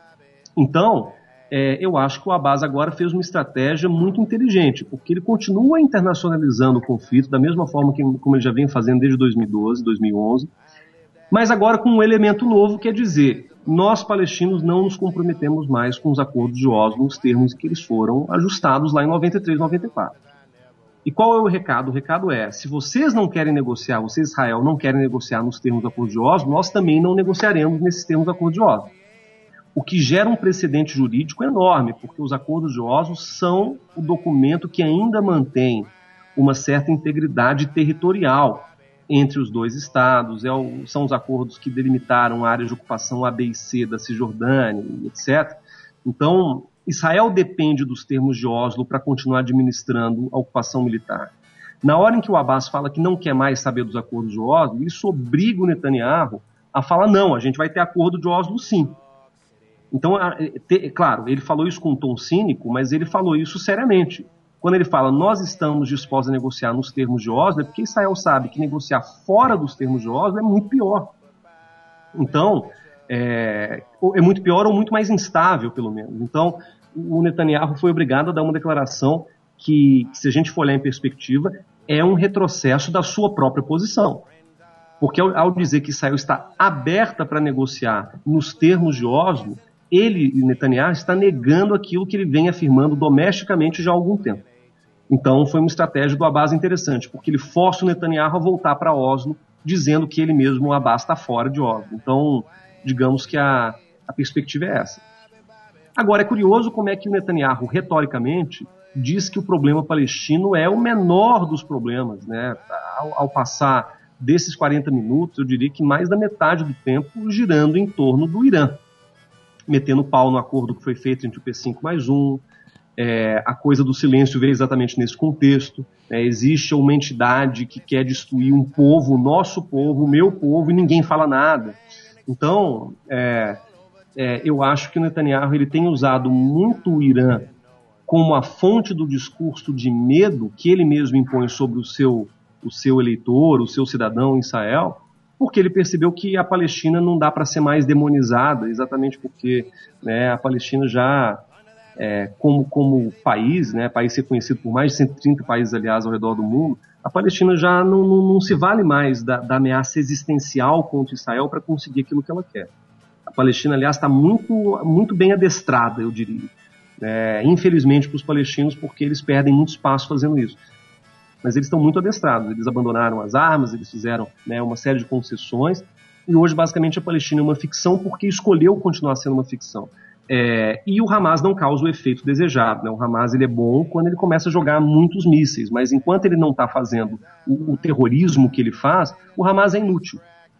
Então, é, eu acho que o Abbas agora fez uma estratégia muito inteligente, porque ele continua internacionalizando o conflito, da mesma forma que, como ele já vem fazendo desde dois mil e doze, dois mil e onze, mas agora com um elemento novo, que é dizer, nós palestinos não nos comprometemos mais com os acordos de Oslo nos termos que eles foram ajustados lá em noventa e três, noventa e quatro. E qual é o recado? O recado é, se vocês não querem negociar, vocês, Israel, não querem negociar nos termos do acordo de Oslo, nós também não negociaremos nesses termos do acordo de Oslo. O que gera um precedente jurídico enorme, porque os acordos de Oslo são o documento que ainda mantém uma certa integridade territorial entre os dois estados, é o, são os acordos que delimitaram a área de ocupação A, B e C da Cisjordânia, etcétera. Então, Israel depende dos termos de Oslo para continuar administrando a ocupação militar. Na hora em que o Abbas fala que não quer mais saber dos acordos de Oslo, isso obriga o Netanyahu a falar, não, a gente vai ter acordo de Oslo sim. Então, é claro, ele falou isso com um tom cínico, mas ele falou isso seriamente. Quando ele fala, nós estamos dispostos a negociar nos termos de Oslo, é porque Israel sabe que negociar fora dos termos de Oslo é muito pior. Então, é, é muito pior ou muito mais instável, pelo menos. Então, o Netanyahu foi obrigado a dar uma declaração que, se a gente for olhar em perspectiva, é um retrocesso da sua própria posição. Porque ao, ao dizer que Israel está aberta para negociar nos termos de Oslo, ele, Netanyahu, está negando aquilo que ele vem afirmando domesticamente já há algum tempo. Então foi uma estratégia do Abbas interessante, porque ele força o Netanyahu a voltar para Oslo, dizendo que ele mesmo, o Abbas, está fora de Oslo. Então, digamos que a, a perspectiva é essa. Agora, é curioso como é que o Netanyahu, retoricamente, diz que o problema palestino é o menor dos problemas, né? Ao, ao passar desses quarenta minutos, eu diria que mais da metade do tempo girando em torno do Irã, metendo pau no acordo que foi feito entre o P cinco mais um, é, a coisa do silêncio veio exatamente nesse contexto, é, existe uma entidade que quer destruir um povo, o nosso povo, o meu povo, e ninguém fala nada. Então, é, é, eu acho que o Netanyahu ele tem usado muito o Irã como a fonte do discurso de medo que ele mesmo impõe sobre o seu, o seu eleitor, o seu cidadão em Israel, porque ele percebeu que a Palestina não dá para ser mais demonizada, exatamente porque, né, a Palestina já, é, como, como país, né, país reconhecido por mais de cento e trinta países, aliás, ao redor do mundo, a Palestina já não, não, não se vale mais da, da ameaça existencial contra Israel para conseguir aquilo que ela quer. A Palestina, aliás, está muito, muito bem adestrada, eu diria. É, infelizmente para os palestinos, porque eles perdem muito espaço fazendo isso. Mas eles estão muito adestrados, eles abandonaram as armas, eles fizeram, né, uma série de concessões, e hoje basicamente a Palestina é uma ficção porque escolheu continuar sendo uma ficção. É, e o Hamas não causa o efeito desejado, né? O Hamas ele é bom quando ele começa a jogar muitos mísseis, mas enquanto ele não está fazendo o, o terrorismo que ele faz, o Hamas é inútil.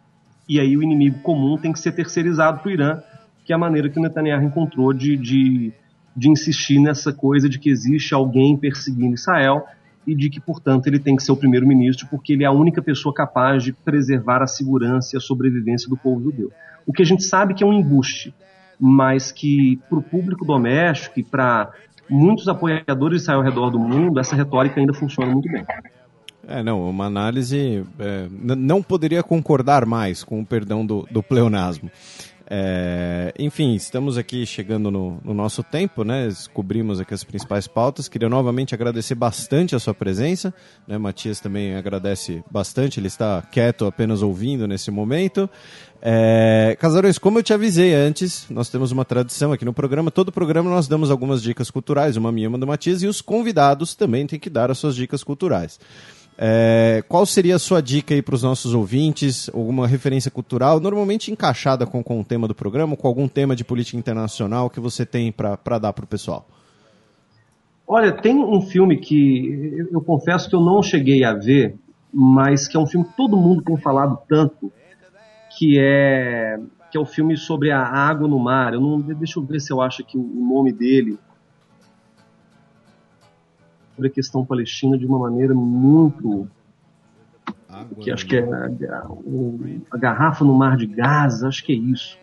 E aí o inimigo comum tem que ser terceirizado para o Irã, que é a maneira que o Netanyahu encontrou de, de, de insistir nessa coisa de que existe alguém perseguindo Israel e de que, portanto, ele tem que ser o primeiro-ministro porque ele é a única pessoa capaz de preservar a segurança e a sobrevivência do povo judeu. O que a gente sabe que é um embuste, mas que para o público doméstico e para muitos apoiadores de Israel ao redor do mundo, essa retórica ainda funciona muito bem. É, não, uma análise... É, n- não poderia concordar mais com o perdão do, do pleonasmo. É, enfim, estamos aqui chegando no, no nosso tempo, né? Cobrimos aqui as principais pautas. Queria novamente agradecer bastante a sua presença, né? Matias também agradece bastante, ele está quieto, apenas ouvindo nesse momento. É, Casarões, como eu te avisei antes, nós temos uma tradição aqui no programa. Todo programa nós damos algumas dicas culturais, uma minha, uma do Matias, e os convidados também têm que dar as suas dicas culturais. É, qual seria a sua dica aí para os nossos ouvintes? Alguma referência cultural, normalmente encaixada com, com o tema do programa, com algum tema de política internacional que você tem para dar para o pessoal? Olha, tem um filme que eu, eu confesso que eu não cheguei a ver, mas que é um filme que todo mundo tem falado tanto, que é, que é o filme sobre a água no mar. Eu não, deixa eu ver se eu acho aqui o nome dele. Sobre a questão palestina de uma maneira muito... Água, que acho que é a, a, a garrafa no mar de Gaza, acho que é isso.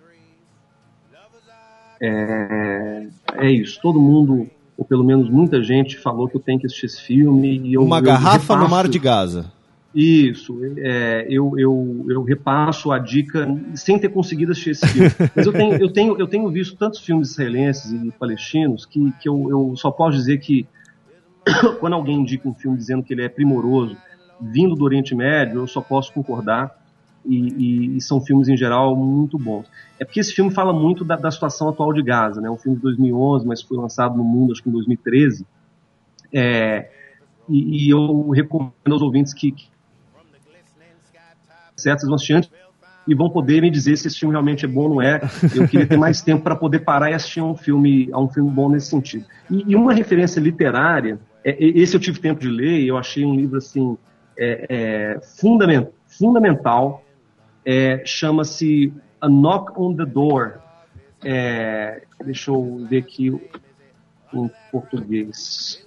É, é isso, todo mundo, ou pelo menos muita gente, falou que eu tenho que assistir esse filme. E eu, uma eu garrafa repasso, no mar de Gaza. Isso, é, eu, eu, eu repasso a dica sem ter conseguido assistir esse filme. Mas eu tenho, eu tenho, eu tenho visto tantos filmes israelenses e palestinos que, que eu, eu só posso dizer que quando alguém indica um filme dizendo que ele é primoroso, vindo do Oriente Médio, eu só posso concordar, e, e, e são filmes, em geral, muito bons. É porque esse filme fala muito da, da situação atual de Gaza, né? Um filme de dois mil e onze, mas foi lançado no mundo, acho que em dois mil e treze, é, e, e eu recomendo aos ouvintes que, que certos vão assistir antes e vão poder me dizer se esse filme realmente é bom ou não é. Eu queria ter mais tempo para poder parar e assistir a um filme, a um filme bom nesse sentido. E, e uma referência literária, é, esse eu tive tempo de ler, e eu achei um livro assim, é, é, fundament, fundamental, é, chama-se A Knock on the Door. É, deixa eu ver aqui em português.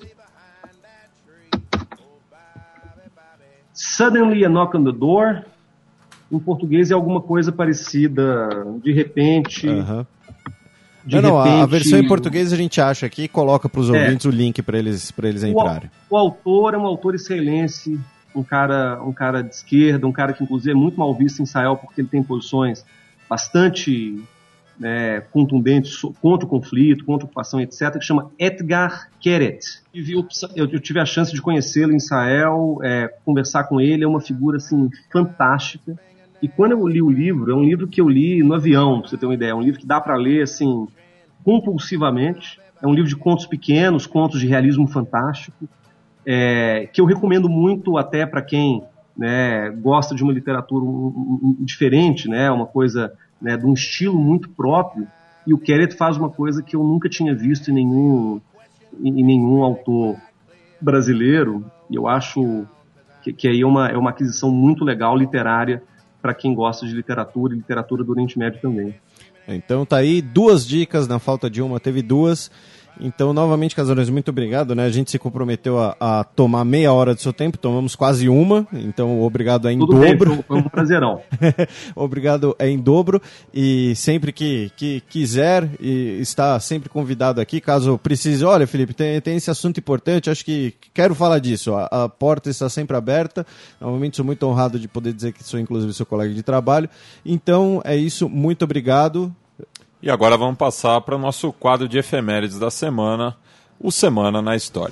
Suddenly a Knock on the Door. Em português é alguma coisa parecida, de repente... Uhum. De não, não, repente, a versão em português a gente acha aqui e coloca para os ouvintes é, o link para eles, para eles entrarem. O, o autor é um autor israelense, um cara, um cara de esquerda, um cara que inclusive é muito mal visto em Israel porque ele tem posições bastante né, contundentes contra o conflito, contra a ocupação, etcétera, que chama Etgar Keret. Eu, eu tive a chance de conhecê-lo em Israel, é, conversar com ele, é uma figura assim, fantástica. E quando eu li o livro, é um livro que eu li no avião, pra você ter uma ideia, é um livro que dá para ler assim, compulsivamente, é um livro de contos pequenos, contos de realismo fantástico, é, que eu recomendo muito até para quem né, gosta de uma literatura um, um, um, diferente, né, uma coisa né, de um estilo muito próprio, e o Keret faz uma coisa que eu nunca tinha visto em nenhum, em, em nenhum autor brasileiro, e eu acho que, que aí é uma, é uma aquisição muito legal, literária, para quem gosta de literatura e literatura do Oriente Médio também. Então tá aí, duas dicas, na falta de uma teve duas. Então, novamente, Casarões, muito obrigado, né? A gente se comprometeu a, a tomar meia hora do seu tempo, tomamos quase uma, então obrigado é em Tudo dobro. Bem, foi um prazerão. Obrigado é em dobro, e sempre que, que quiser, e está sempre convidado aqui, caso precise. Olha, Felipe, tem, tem esse assunto importante, acho que quero falar disso, a, a porta está sempre aberta, novamente sou muito honrado de poder dizer que sou inclusive seu colega de trabalho, então é isso, muito obrigado. E agora vamos passar para o nosso quadro de efemérides da semana, o Semana na História.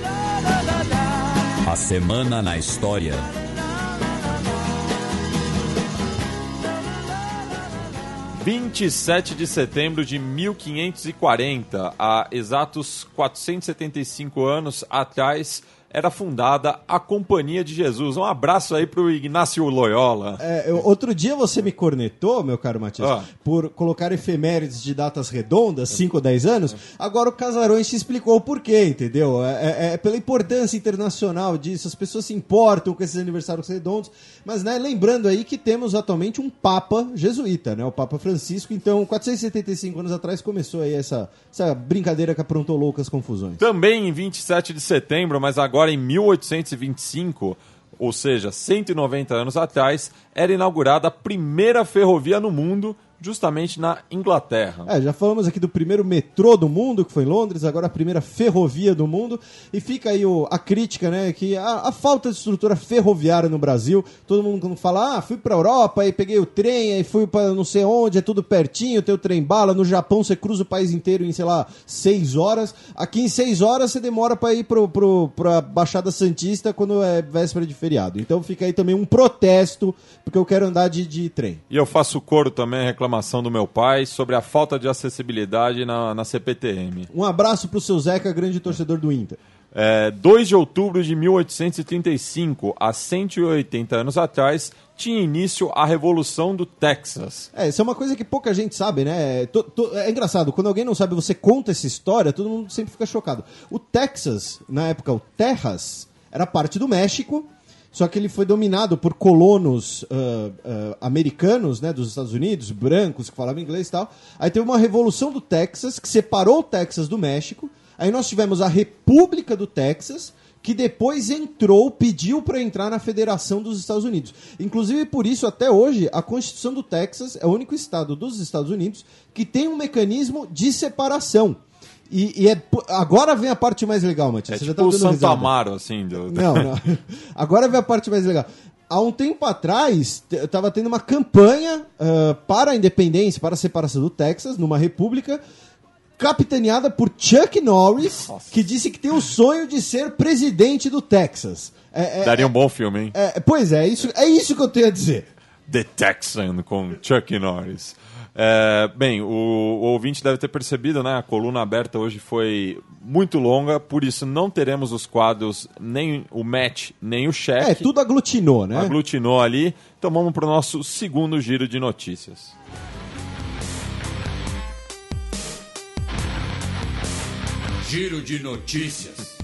A Semana na História. vinte e sete de setembro de mil quinhentos e quarenta, há exatos quatrocentos e setenta e cinco anos atrás, era fundada a Companhia de Jesus. Um abraço aí pro Ignácio Loyola. É, eu, outro dia você me cornetou, meu caro Matias, Ah. por colocar efemérides de datas redondas, cinco ou dez anos. Agora o Casarões te explicou o porquê, entendeu? É, é, é pela importância internacional disso. As pessoas se importam com esses aniversários redondos. Mas, né, lembrando aí que temos atualmente um Papa jesuíta, né? O Papa Francisco. Então, quatrocentos e setenta e cinco anos atrás começou aí essa, essa brincadeira que aprontou loucas confusões. Também em vinte e sete de setembro, mas agora em mil oitocentos e vinte e cinco, ou seja, cento e noventa anos atrás, era inaugurada a primeira ferrovia no mundo, justamente na Inglaterra. É, já falamos aqui do primeiro metrô do mundo, que foi em Londres, agora a primeira ferrovia do mundo. E fica aí o, a crítica, né, que a, a falta de estrutura ferroviária no Brasil. Todo mundo quando fala, ah, fui pra Europa, aí peguei o trem, aí fui pra não sei onde, é tudo pertinho, tem o trem-bala. No Japão você cruza o país inteiro em, sei lá, seis horas. Aqui em seis horas você demora pra ir pro, pro, pra Baixada Santista quando é véspera de feriado. Então fica aí também um protesto, porque eu quero andar de, de trem. E eu faço coro também, reclamação do meu pai sobre a falta de acessibilidade na, na C P T M. Um abraço pro seu Zeca, grande torcedor do Inter. É, dois de outubro de mil oitocentos e trinta e cinco, há cento e oitenta anos atrás, tinha início a Revolução do Texas. É, isso é uma coisa que pouca gente sabe, né? É, to, to, é engraçado, quando alguém não sabe, você conta essa história, todo mundo sempre fica chocado. O Texas, na época, o Texas, era parte do México, só que ele foi dominado por colonos uh, uh, americanos, né, dos Estados Unidos, brancos, que falavam inglês e tal. Aí teve uma revolução do Texas, que separou o Texas do México. Aí nós tivemos a República do Texas, que depois entrou, pediu para entrar na Federação dos Estados Unidos. Inclusive, por isso, até hoje, a Constituição do Texas é o único estado dos Estados Unidos que tem um mecanismo de separação. E, e é, agora vem a parte mais legal, Matias. É Você tipo já tá o dando Santo risada. Amaro, assim. Do... Não, não. Agora vem a parte mais legal. Há um tempo atrás, eu estava tendo uma campanha uh, para a independência, para a separação do Texas, numa república, capitaneada por Chuck Norris, Nossa. que disse que tem o sonho de ser presidente do Texas. É, é, Daria um bom filme, hein? é, pois é, isso, é isso que eu tenho a dizer. The Texan, com Chuck Norris. É, bem, o, o ouvinte deve ter percebido, né? A coluna aberta hoje foi muito longa, por isso não teremos os quadros, nem o match, nem o cheque. É, tudo aglutinou, né? Aglutinou ali. Então vamos para o nosso segundo giro de notícias. Giro de notícias.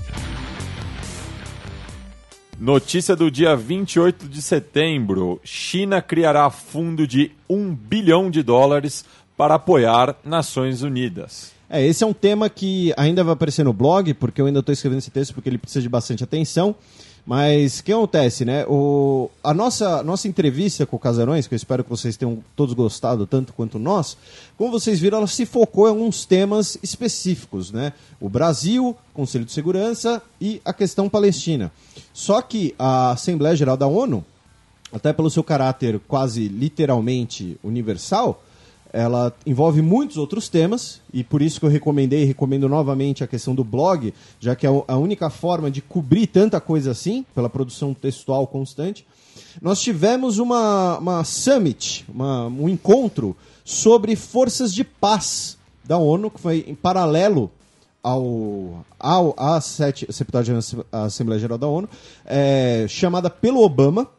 Notícia do dia vinte e oito de setembro. China criará fundo de um bilhão de dólares para apoiar Nações Unidas. É, esse é um tema que ainda vai aparecer no blog, porque eu ainda estou escrevendo esse texto porque ele precisa de bastante atenção. Mas o que acontece, né? O, a nossa, nossa entrevista com o Casarões, que eu espero que vocês tenham todos gostado tanto quanto nós, como vocês viram, ela se focou em alguns temas específicos, né? O Brasil, Conselho de Segurança e a questão palestina. Só que a Assembleia Geral da ONU, até pelo seu caráter quase literalmente universal, ela envolve muitos outros temas, e por isso que eu recomendei e recomendo novamente a questão do blog, já que é a única forma de cobrir tanta coisa assim, pela produção textual constante. Nós tivemos uma, uma summit, uma, um encontro sobre forças de paz da ONU, que foi em paralelo ao, ao, à setenta Assembleia Geral da ONU, é, chamada pelo Obama,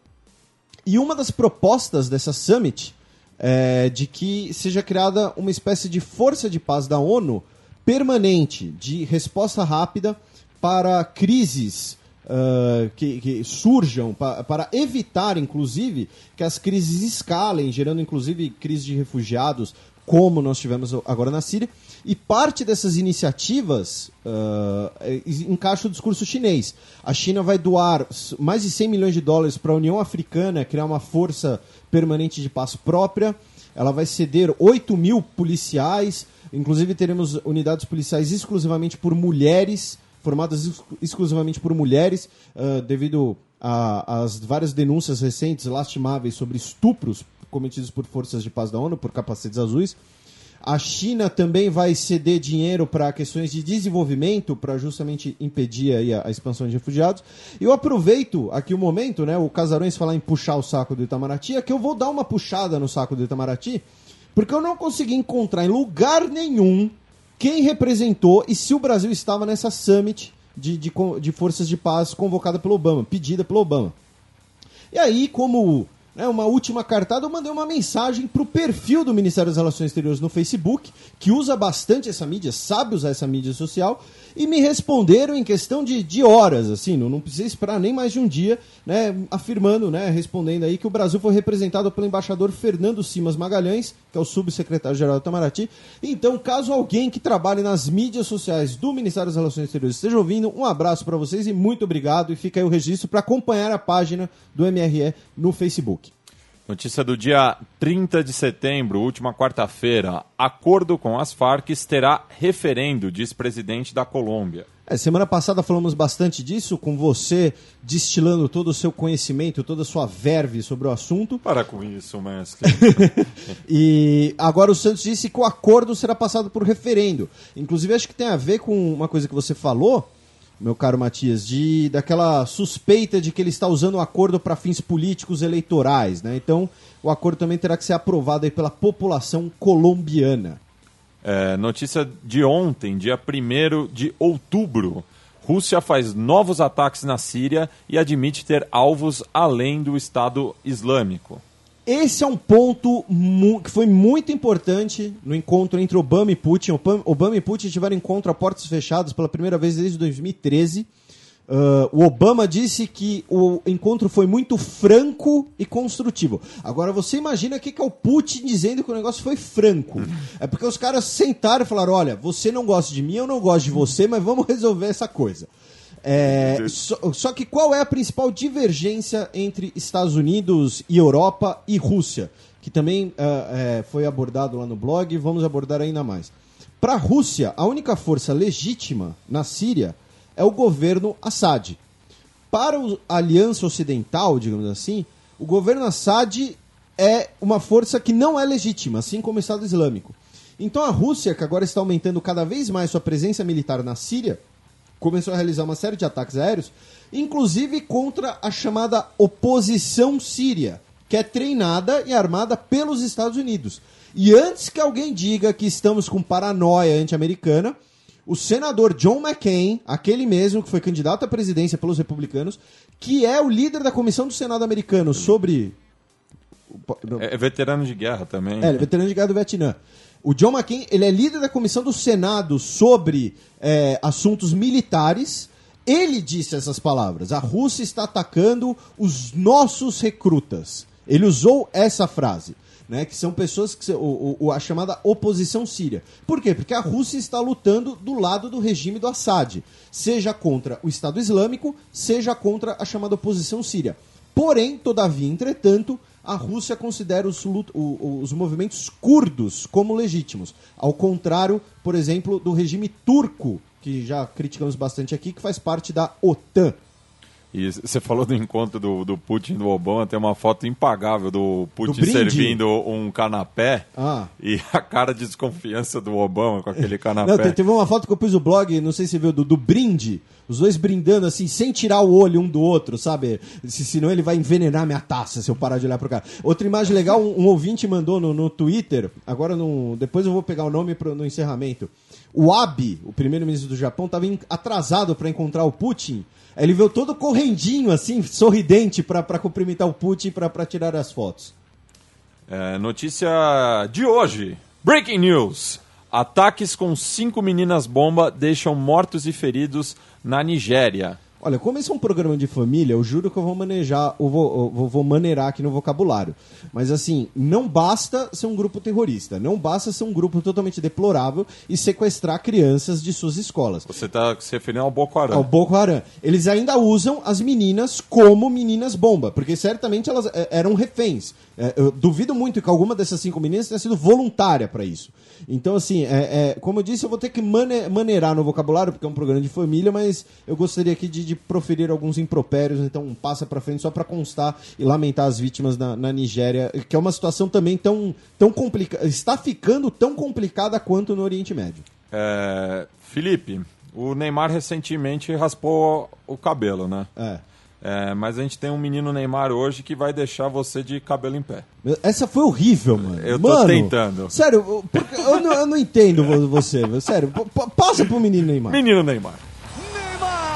e uma das propostas dessa summit é de que seja criada uma espécie de força de paz da ONU permanente, de resposta rápida para crises uh, que, que surjam, pa, para evitar, inclusive, que as crises escalem, gerando, inclusive, crise de refugiados, como nós tivemos agora na Síria. E parte dessas iniciativas uh, encaixa o discurso chinês. A China vai doar mais de cem milhões de dólares para a União Africana, criar uma força permanente de paz própria. Ela vai ceder oito mil policiais, inclusive teremos unidades policiais exclusivamente por mulheres, formadas ex- exclusivamente por mulheres, uh, devido às várias denúncias recentes, lastimáveis, sobre estupros cometidos por forças de paz da ONU, por capacetes azuis. A China também vai ceder dinheiro para questões de desenvolvimento, para justamente impedir aí a, a expansão de refugiados. E eu aproveito aqui o momento, né, o Casarões falar em puxar o saco do Itamaraty, é que eu vou dar uma puxada no saco do Itamaraty, porque eu não consegui encontrar em lugar nenhum quem representou e se o Brasil estava nessa summit de, de, de forças de paz convocada pelo Obama, pedida pelo Obama. E aí, como né, uma última cartada, eu mandei uma mensagem para o perfil do Ministério das Relações Exteriores no Facebook, que usa bastante essa mídia, sabe usar essa mídia social, e me responderam em questão de, de horas, assim, não, não precisei esperar nem mais de um dia, né, afirmando, né, respondendo aí que o Brasil foi representado pelo embaixador Fernando Simas Magalhães, que é o subsecretário-geral do Itamaraty. Então, caso alguém que trabalhe nas mídias sociais do Ministério das Relações Exteriores esteja ouvindo, um abraço para vocês e muito obrigado, e fica aí o registro para acompanhar a página do M R E no Facebook. Notícia do dia trinta de setembro, última quarta-feira. Acordo com as Farc terá referendo, diz presidente da Colômbia. É, semana passada falamos bastante disso, com você destilando todo o seu conhecimento, toda a sua verve sobre o assunto. Para com isso, mestre. E agora o Santos disse que o acordo será passado por referendo. Inclusive, acho que tem a ver com uma coisa que você falou, meu caro Matias, de, daquela suspeita de que ele está usando o acordo para fins políticos eleitorais, né? Então, o acordo também terá que ser aprovado aí pela população colombiana. É, notícia de ontem, dia primeiro de outubro. Rússia faz novos ataques na Síria e admite ter alvos além do Estado Islâmico. Esse é um ponto mu- que foi muito importante no encontro entre Obama e Putin. Obama, Obama e Putin tiveram encontro a portas fechadas pela primeira vez desde dois mil e treze. Uh, o Obama disse que o encontro foi muito franco e construtivo. Agora, você imagina o que, que é o Putin dizendo que o negócio foi franco. É porque os caras sentaram e falaram, olha, você não gosta de mim, eu não gosto de você, mas vamos resolver essa coisa. É, só, só que qual é a principal divergência entre Estados Unidos e Europa e Rússia? Que também uh, é, foi abordado lá no blog e vamos abordar ainda mais. Para a Rússia, a única força legítima na Síria é o governo Assad. Para a Aliança Ocidental, digamos assim, o governo Assad é uma força que não é legítima, assim como o Estado Islâmico. Então a Rússia, que agora está aumentando cada vez mais sua presença militar na Síria, começou a realizar uma série de ataques aéreos, inclusive contra a chamada oposição síria, que é treinada e armada pelos Estados Unidos. E antes que alguém diga que estamos com paranoia anti-americana, o senador John McCain, aquele mesmo que foi candidato à presidência pelos republicanos, que é o líder da Comissão do Senado americano sobre... É veterano de guerra também. É, ele é veterano de guerra do Vietnã. O John McCain, ele é líder da Comissão do Senado sobre é, assuntos militares. Ele disse essas palavras: a Rússia está atacando os nossos recrutas. Ele usou essa frase, né, que são pessoas que o, o, a chamada oposição síria. Por quê? Porque a Rússia está lutando do lado do regime do Assad, seja contra o Estado Islâmico, seja contra a chamada oposição síria. Porém, todavia, entretanto, a Rússia considera os, os movimentos curdos como legítimos. Ao contrário, por exemplo, do regime turco, que já criticamos bastante aqui, que faz parte da OTAN. E você falou do encontro do, do Putin e do Obama, tem uma foto impagável do Putin do servindo um canapé ah. e a cara de desconfiança do Obama com aquele canapé. Não, teve uma foto que eu pus no blog, não sei se você viu, do, do brinde, os dois brindando assim, sem tirar o olho um do outro, sabe? Se, senão ele vai envenenar minha taça se eu parar de olhar pro cara. Outra imagem legal, um, um ouvinte mandou no, no Twitter, agora no, depois eu vou pegar o nome pro, no encerramento. O Abe, o primeiro-ministro do Japão, estava atrasado para encontrar o Putin. Ele veio todo correndinho, assim, sorridente, para cumprimentar o Putin, para tirar as fotos. É, notícia de hoje. Breaking news. Ataques com cinco meninas-bomba deixam mortos e feridos na Nigéria. Olha, como esse é um programa de família, eu juro que eu vou manejar, eu vou, eu vou, vou maneirar aqui no vocabulário. Mas assim, não basta ser um grupo terrorista, não basta ser um grupo totalmente deplorável e sequestrar crianças de suas escolas. Você está se referindo ao Boko Haram. Ao Boko Haram. Eles ainda usam as meninas como meninas bomba, porque certamente elas é, eram reféns. É, eu duvido muito que alguma dessas cinco meninas tenha sido voluntária para isso. Então, assim, é, é, como eu disse, eu vou ter que mane maneirar no vocabulário, porque é um programa de família, mas eu gostaria aqui de, de proferir alguns impropérios, então passa pra frente só pra constar e lamentar as vítimas na, na Nigéria, que é uma situação também tão, tão complicada, está ficando tão complicada quanto no Oriente Médio. É, Felipe, o Neymar recentemente raspou o cabelo, né? É. É, mas a gente tem um menino Neymar hoje que vai deixar você de cabelo em pé. Essa foi horrível, mano. Eu tô mano, tentando. Sério, porque eu, não, eu não entendo você. Sério, passa pro menino Neymar. Menino Neymar. Neymar!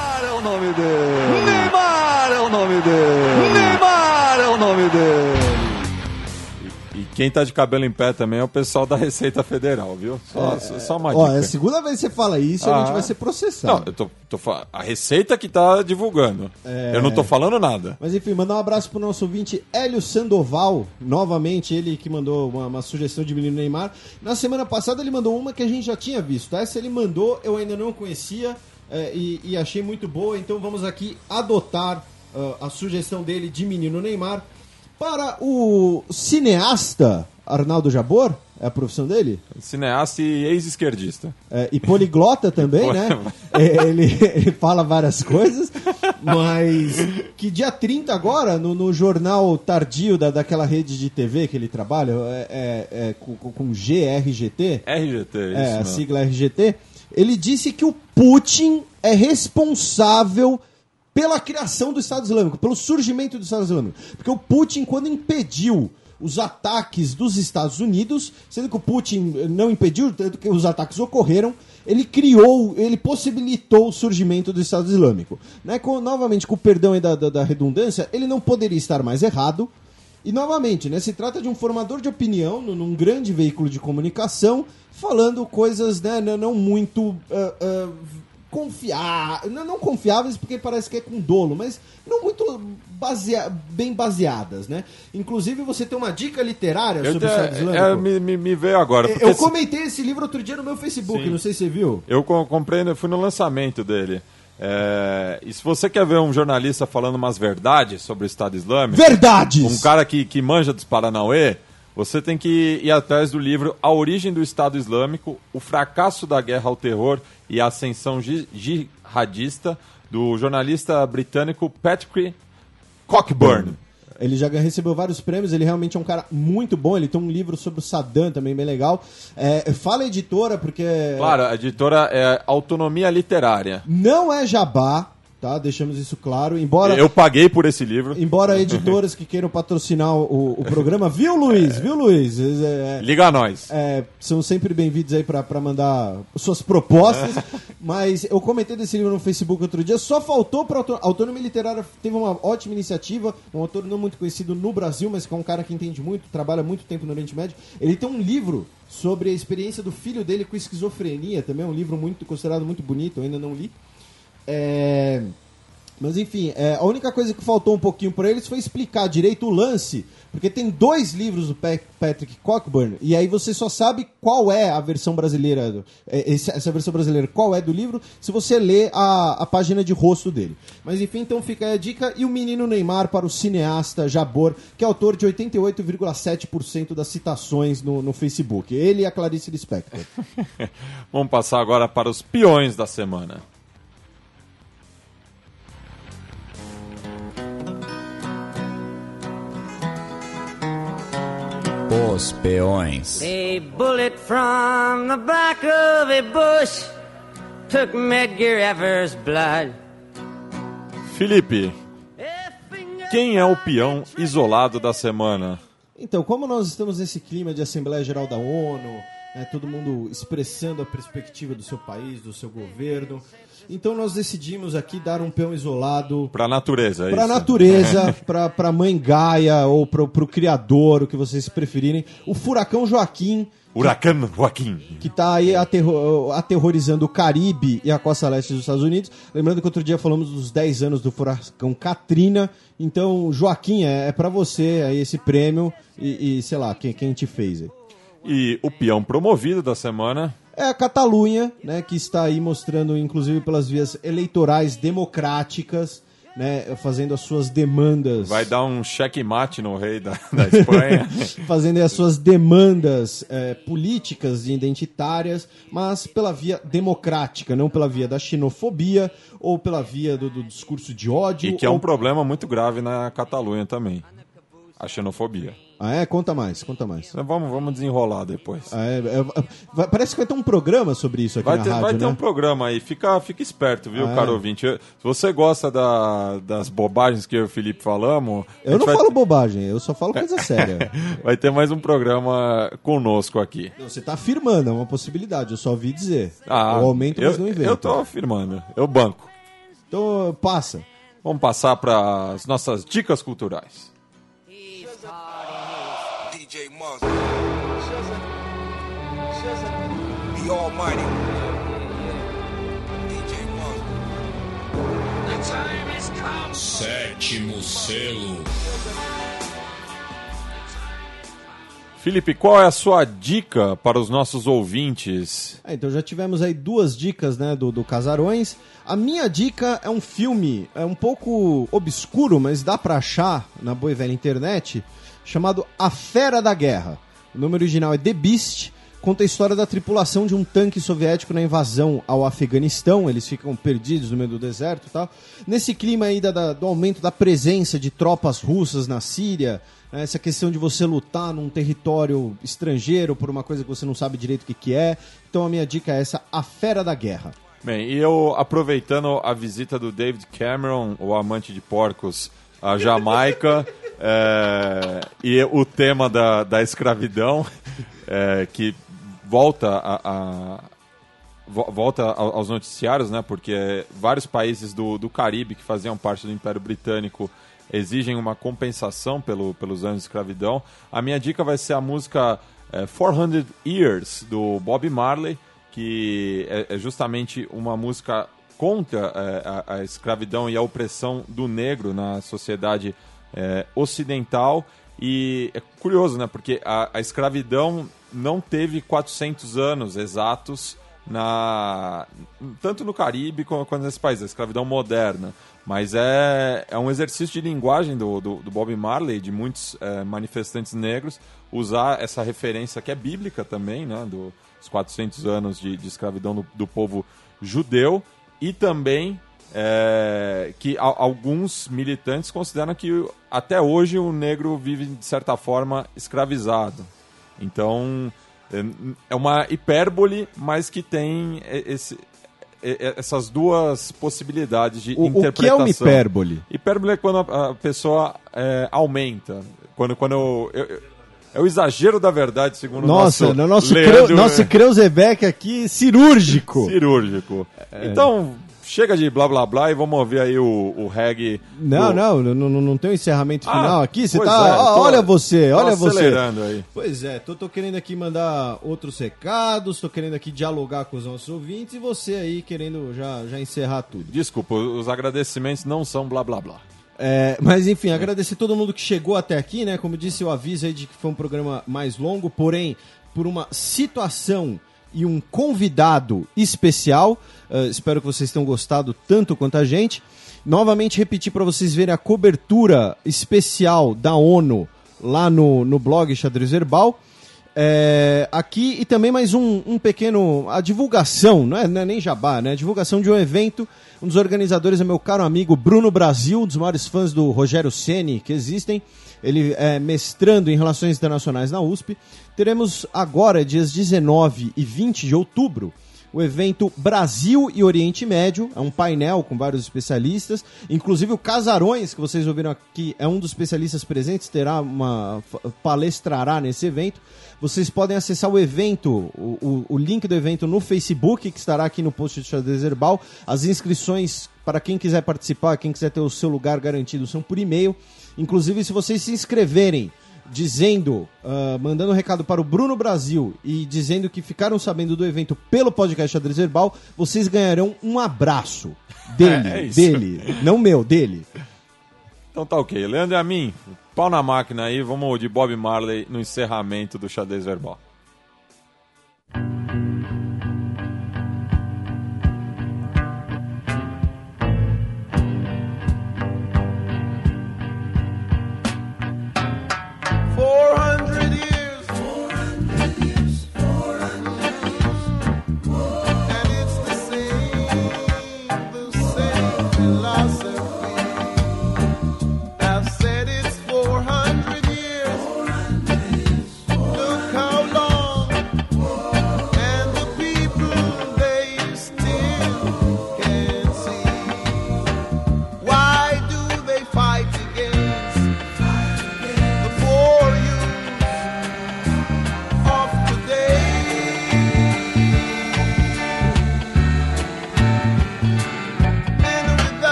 nome dele. Neymar é o nome dele. Neymar é o nome dele. E quem tá de cabelo em pé também é o pessoal da Receita Federal, viu? Só, É, só, só uma Ó, dica. é a segunda vez que você fala isso e a Ah. gente vai ser processado. Não, eu tô, tô falando. A Receita que tá divulgando. É. Eu não tô falando nada. Mas enfim, mandar um abraço pro nosso ouvinte Hélio Sandoval, novamente ele que mandou uma, uma sugestão de menino Neymar. Na semana passada ele mandou uma que a gente já tinha visto. Essa ele mandou, eu ainda não conhecia é, e, e achei muito boa, então vamos aqui adotar uh, a sugestão dele de menino Neymar para o cineasta Arnaldo Jabor, é a profissão dele? Cineasta e ex-esquerdista. É, e poliglota também, né? É, ele, ele fala várias coisas, mas que dia trinta agora, no, no jornal tardio da, daquela rede de T V que ele trabalha, é, é, é, com, com G R G T, R G T, isso. é, a mesmo. sigla R G T, ele disse que o Putin é responsável pela criação do Estado Islâmico, pelo surgimento do Estado Islâmico. Porque o Putin, quando impediu os ataques dos Estados Unidos, sendo que o Putin não impediu, tanto que os ataques ocorreram, ele criou, ele possibilitou o surgimento do Estado Islâmico. Né? Com, novamente, com o perdão aí da, da, da redundância, ele não poderia estar mais errado. E, novamente, né, se trata de um formador de opinião num, num grande veículo de comunicação, falando coisas né, não, não muito uh, uh, confiar, não, não confiáveis porque parece que é com dolo, mas não muito basea, bem baseadas, né? Inclusive você tem uma dica literária Eu sobre te- o Estado Islâmico. é, me, me, me veio agora. porque Eu se- comentei esse livro outro dia no meu Facebook, Sim. não sei se você viu. Eu co- comprei, eu fui no lançamento dele. É, e se você quer ver um jornalista falando umas verdades sobre o Estado Islâmico, Verdades! um cara que, que manja dos Paranauê, você tem que ir atrás do livro A Origem do Estado Islâmico, O Fracasso da Guerra ao Terror e a Ascensão Gi- Jihadista, do jornalista britânico Patrick Cockburn. Ele já recebeu vários prêmios, ele realmente é um cara muito bom, ele tem um livro sobre o Saddam também bem legal. É, fala editora, porque Claro, a editora é Autonomia Literária. não é jabá, tá? Deixamos isso claro, embora... Eu paguei por esse livro. Embora editoras que queiram patrocinar o, o programa, viu, Luiz? Viu, Luiz? É, Liga a nós. é, são sempre bem-vindos aí pra, pra mandar suas propostas. Mas eu comentei desse livro no Facebook outro dia. Só faltou pra auto- Autonomia Literária. Teve uma ótima iniciativa. Um autor não muito conhecido no Brasil, mas que é um cara que entende muito, trabalha muito tempo no Oriente Médio. Ele tem um livro sobre a experiência do filho dele com esquizofrenia. Também é um livro muito considerado muito bonito. Eu ainda não li. É... Mas enfim, é, a única coisa que faltou um pouquinho para eles foi explicar direito o lance, porque tem dois livros do Pat- Patrick Cockburn, e aí você só sabe qual é a versão brasileira, do- é, esse- essa versão brasileira, qual é do livro, se você lê a, a página de rosto dele. Mas enfim, então fica aí a dica, e o menino Neymar para o cineasta Jabor, que é autor de oitenta e oito vírgula sete por cento das citações no, no Facebook. Ele e a Clarice Lispector. Vamos passar agora para os peões da semana. Os peões. A bullet from the back of a bush took Medgar Evers' blood. Felipe, quem é o peão isolado da semana? Então, como nós estamos nesse clima de Assembleia Geral da ONU, né, todo mundo expressando a perspectiva do seu país, do seu governo, então nós decidimos aqui dar um peão isolado Para a natureza, é para a isso? natureza, para a mãe Gaia ou para o criador, o que vocês preferirem, o furacão Joaquim, Huracão Joaquim. que está aí aterro- aterrorizando o Caribe e a costa leste dos Estados Unidos. Lembrando que outro dia falamos dos dez anos do furacão Katrina. Então, Joaquim, é, é para você aí esse prêmio e, e, sei lá, quem, quem te fez aí. E o peão promovido da semana, É a Catalunha, né, que está aí mostrando, inclusive pelas vias eleitorais democráticas, né, fazendo as suas demandas. vai dar um checkmate no rei da, da Espanha. Fazendo as suas demandas é, políticas e identitárias, mas pela via democrática, não pela via da xenofobia ou pela via do, do discurso de ódio. E que é um ou... problema muito grave na Catalunha também. A xenofobia. Ah, é? Conta mais, conta mais. Então Vamos, vamos desenrolar depois. Ah, é, é, vai- parece que vai ter um programa sobre isso aqui Vai na ter, rádio, vai ter né? um programa aí, fica, fica esperto, viu, Ah, é? caro ouvinte? Se você gosta da- das bobagens que eu e o Felipe falamos... a Eu gente não vai falo ter- bobagem, eu só falo coisa séria. Vai ter mais um programa conosco aqui. Não, você tá afirmando, é uma possibilidade, eu só ouvi dizer. Ah, eu aumento, eu, mas não invento. eu tô afirmando, eu banco. Então, passa. Vamos passar para as nossas dicas culturais. He's taught D J Muzz, the Almighty, D J Muzz. The time has come. Sétimo selo. Felipe, qual é a sua dica para os nossos ouvintes? É, então já tivemos aí duas dicas, né, do, do Casarões. A minha dica é um filme, é um pouco obscuro, mas dá pra achar na boa e velha internet, chamado A Fera da Guerra. O nome original é The Beast, conta a história da tripulação de um tanque soviético na invasão ao Afeganistão. Eles ficam perdidos no meio do deserto e tal. Nesse clima aí da, da, do aumento da presença de tropas russas na Síria, né, essa questão de você lutar num território estrangeiro por uma coisa que você não sabe direito o que, que é. Então a minha dica é essa, A Fera da Guerra. Bem, e eu, aproveitando a visita do David Cameron, o amante de porcos, à Jamaica, é, e o tema da, da escravidão, é, que volta, a, a, volta aos noticiários, né, porque vários países do, do Caribe que faziam parte do Império Britânico exigem uma compensação pelo, pelos anos de escravidão. A minha dica vai ser a música é, quatrocentos Years, do Bob Marley, que é, é justamente uma música contra é, a, a escravidão e a opressão do negro na sociedade é, ocidental. E é curioso, né? Porque a, a escravidão não teve quatrocentos anos exatos, na, tanto no Caribe quanto nesse país, a escravidão moderna. Mas é, é um exercício de linguagem do, do, do Bob Marley, de muitos é, manifestantes negros, usar essa referência que é bíblica também, né? Do, os quatrocentos anos de, de escravidão do, do povo judeu, e também é, que a, alguns militantes consideram que até hoje o negro vive, de certa forma, escravizado. Então, é, é uma hipérbole, mas que tem esse, essas duas possibilidades de o, interpretação. O que é uma hipérbole? Hipérbole é quando a, a pessoa é, aumenta. Quando, quando eu... eu, eu É o exagero da verdade, segundo Nossa, o nosso... no nosso Leandro, creu, nosso Creuzebeck aqui, cirúrgico. Cirúrgico. É. Então, chega de blá blá blá e vamos ouvir aí o, o reggae. Não, do... não, não, não, não tem um encerramento ah, final aqui. Você tá. É, ó, tô, olha você, olha você. acelerando aí. Pois é, tô, tô querendo aqui mandar outros recados, tô querendo aqui dialogar com os nossos ouvintes e você aí querendo já, já encerrar tudo. Desculpa, os agradecimentos não são blá blá blá. É, mas enfim, agradecer todo mundo que chegou até aqui, né? Como disse, eu aviso aí de que foi um programa mais longo, porém, por uma situação e um convidado especial. Uh, espero que vocês tenham gostado tanto quanto a gente. Novamente repetir para vocês verem a cobertura especial da ONU lá no, no blog Xadrez Verbal. É, aqui e também mais um, um pequeno... A divulgação, não é, não é nem jabá, né? A divulgação de um evento. Um dos organizadores é meu caro amigo Bruno Brasil, um dos maiores fãs do Rogério Ceni que existem. Ele é mestrando em Relações Internacionais na U S P. Teremos agora, dias dezenove e vinte de outubro, o evento Brasil e Oriente Médio. É um painel com vários especialistas. Inclusive o Casarões, que vocês ouviram aqui, é um dos especialistas presentes, terá uma, palestrará nesse evento. Vocês podem acessar o evento, o, o, o link do evento no Facebook, que estará aqui no post do Xadrez Herbal. As inscrições para quem quiser participar, quem quiser ter o seu lugar garantido, são por e-mail. Inclusive, se vocês se inscreverem dizendo, uh, mandando um recado para o Bruno Brasil e dizendo que ficaram sabendo do evento pelo podcast Xadrez Herbal, vocês ganharão um abraço dele, é, é isso. dele, não meu, dele. Então tá ok. Leandro e a mim, pau na máquina aí, vamos de Bob Marley no encerramento do Xadrez Verbal. How long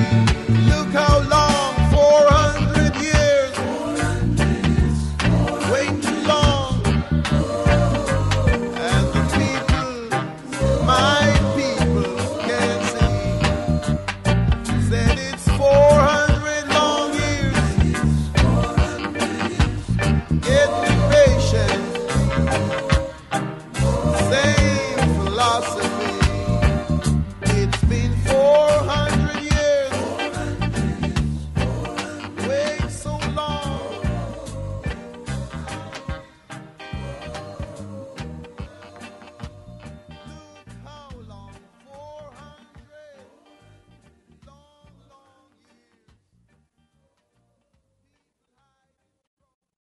Thank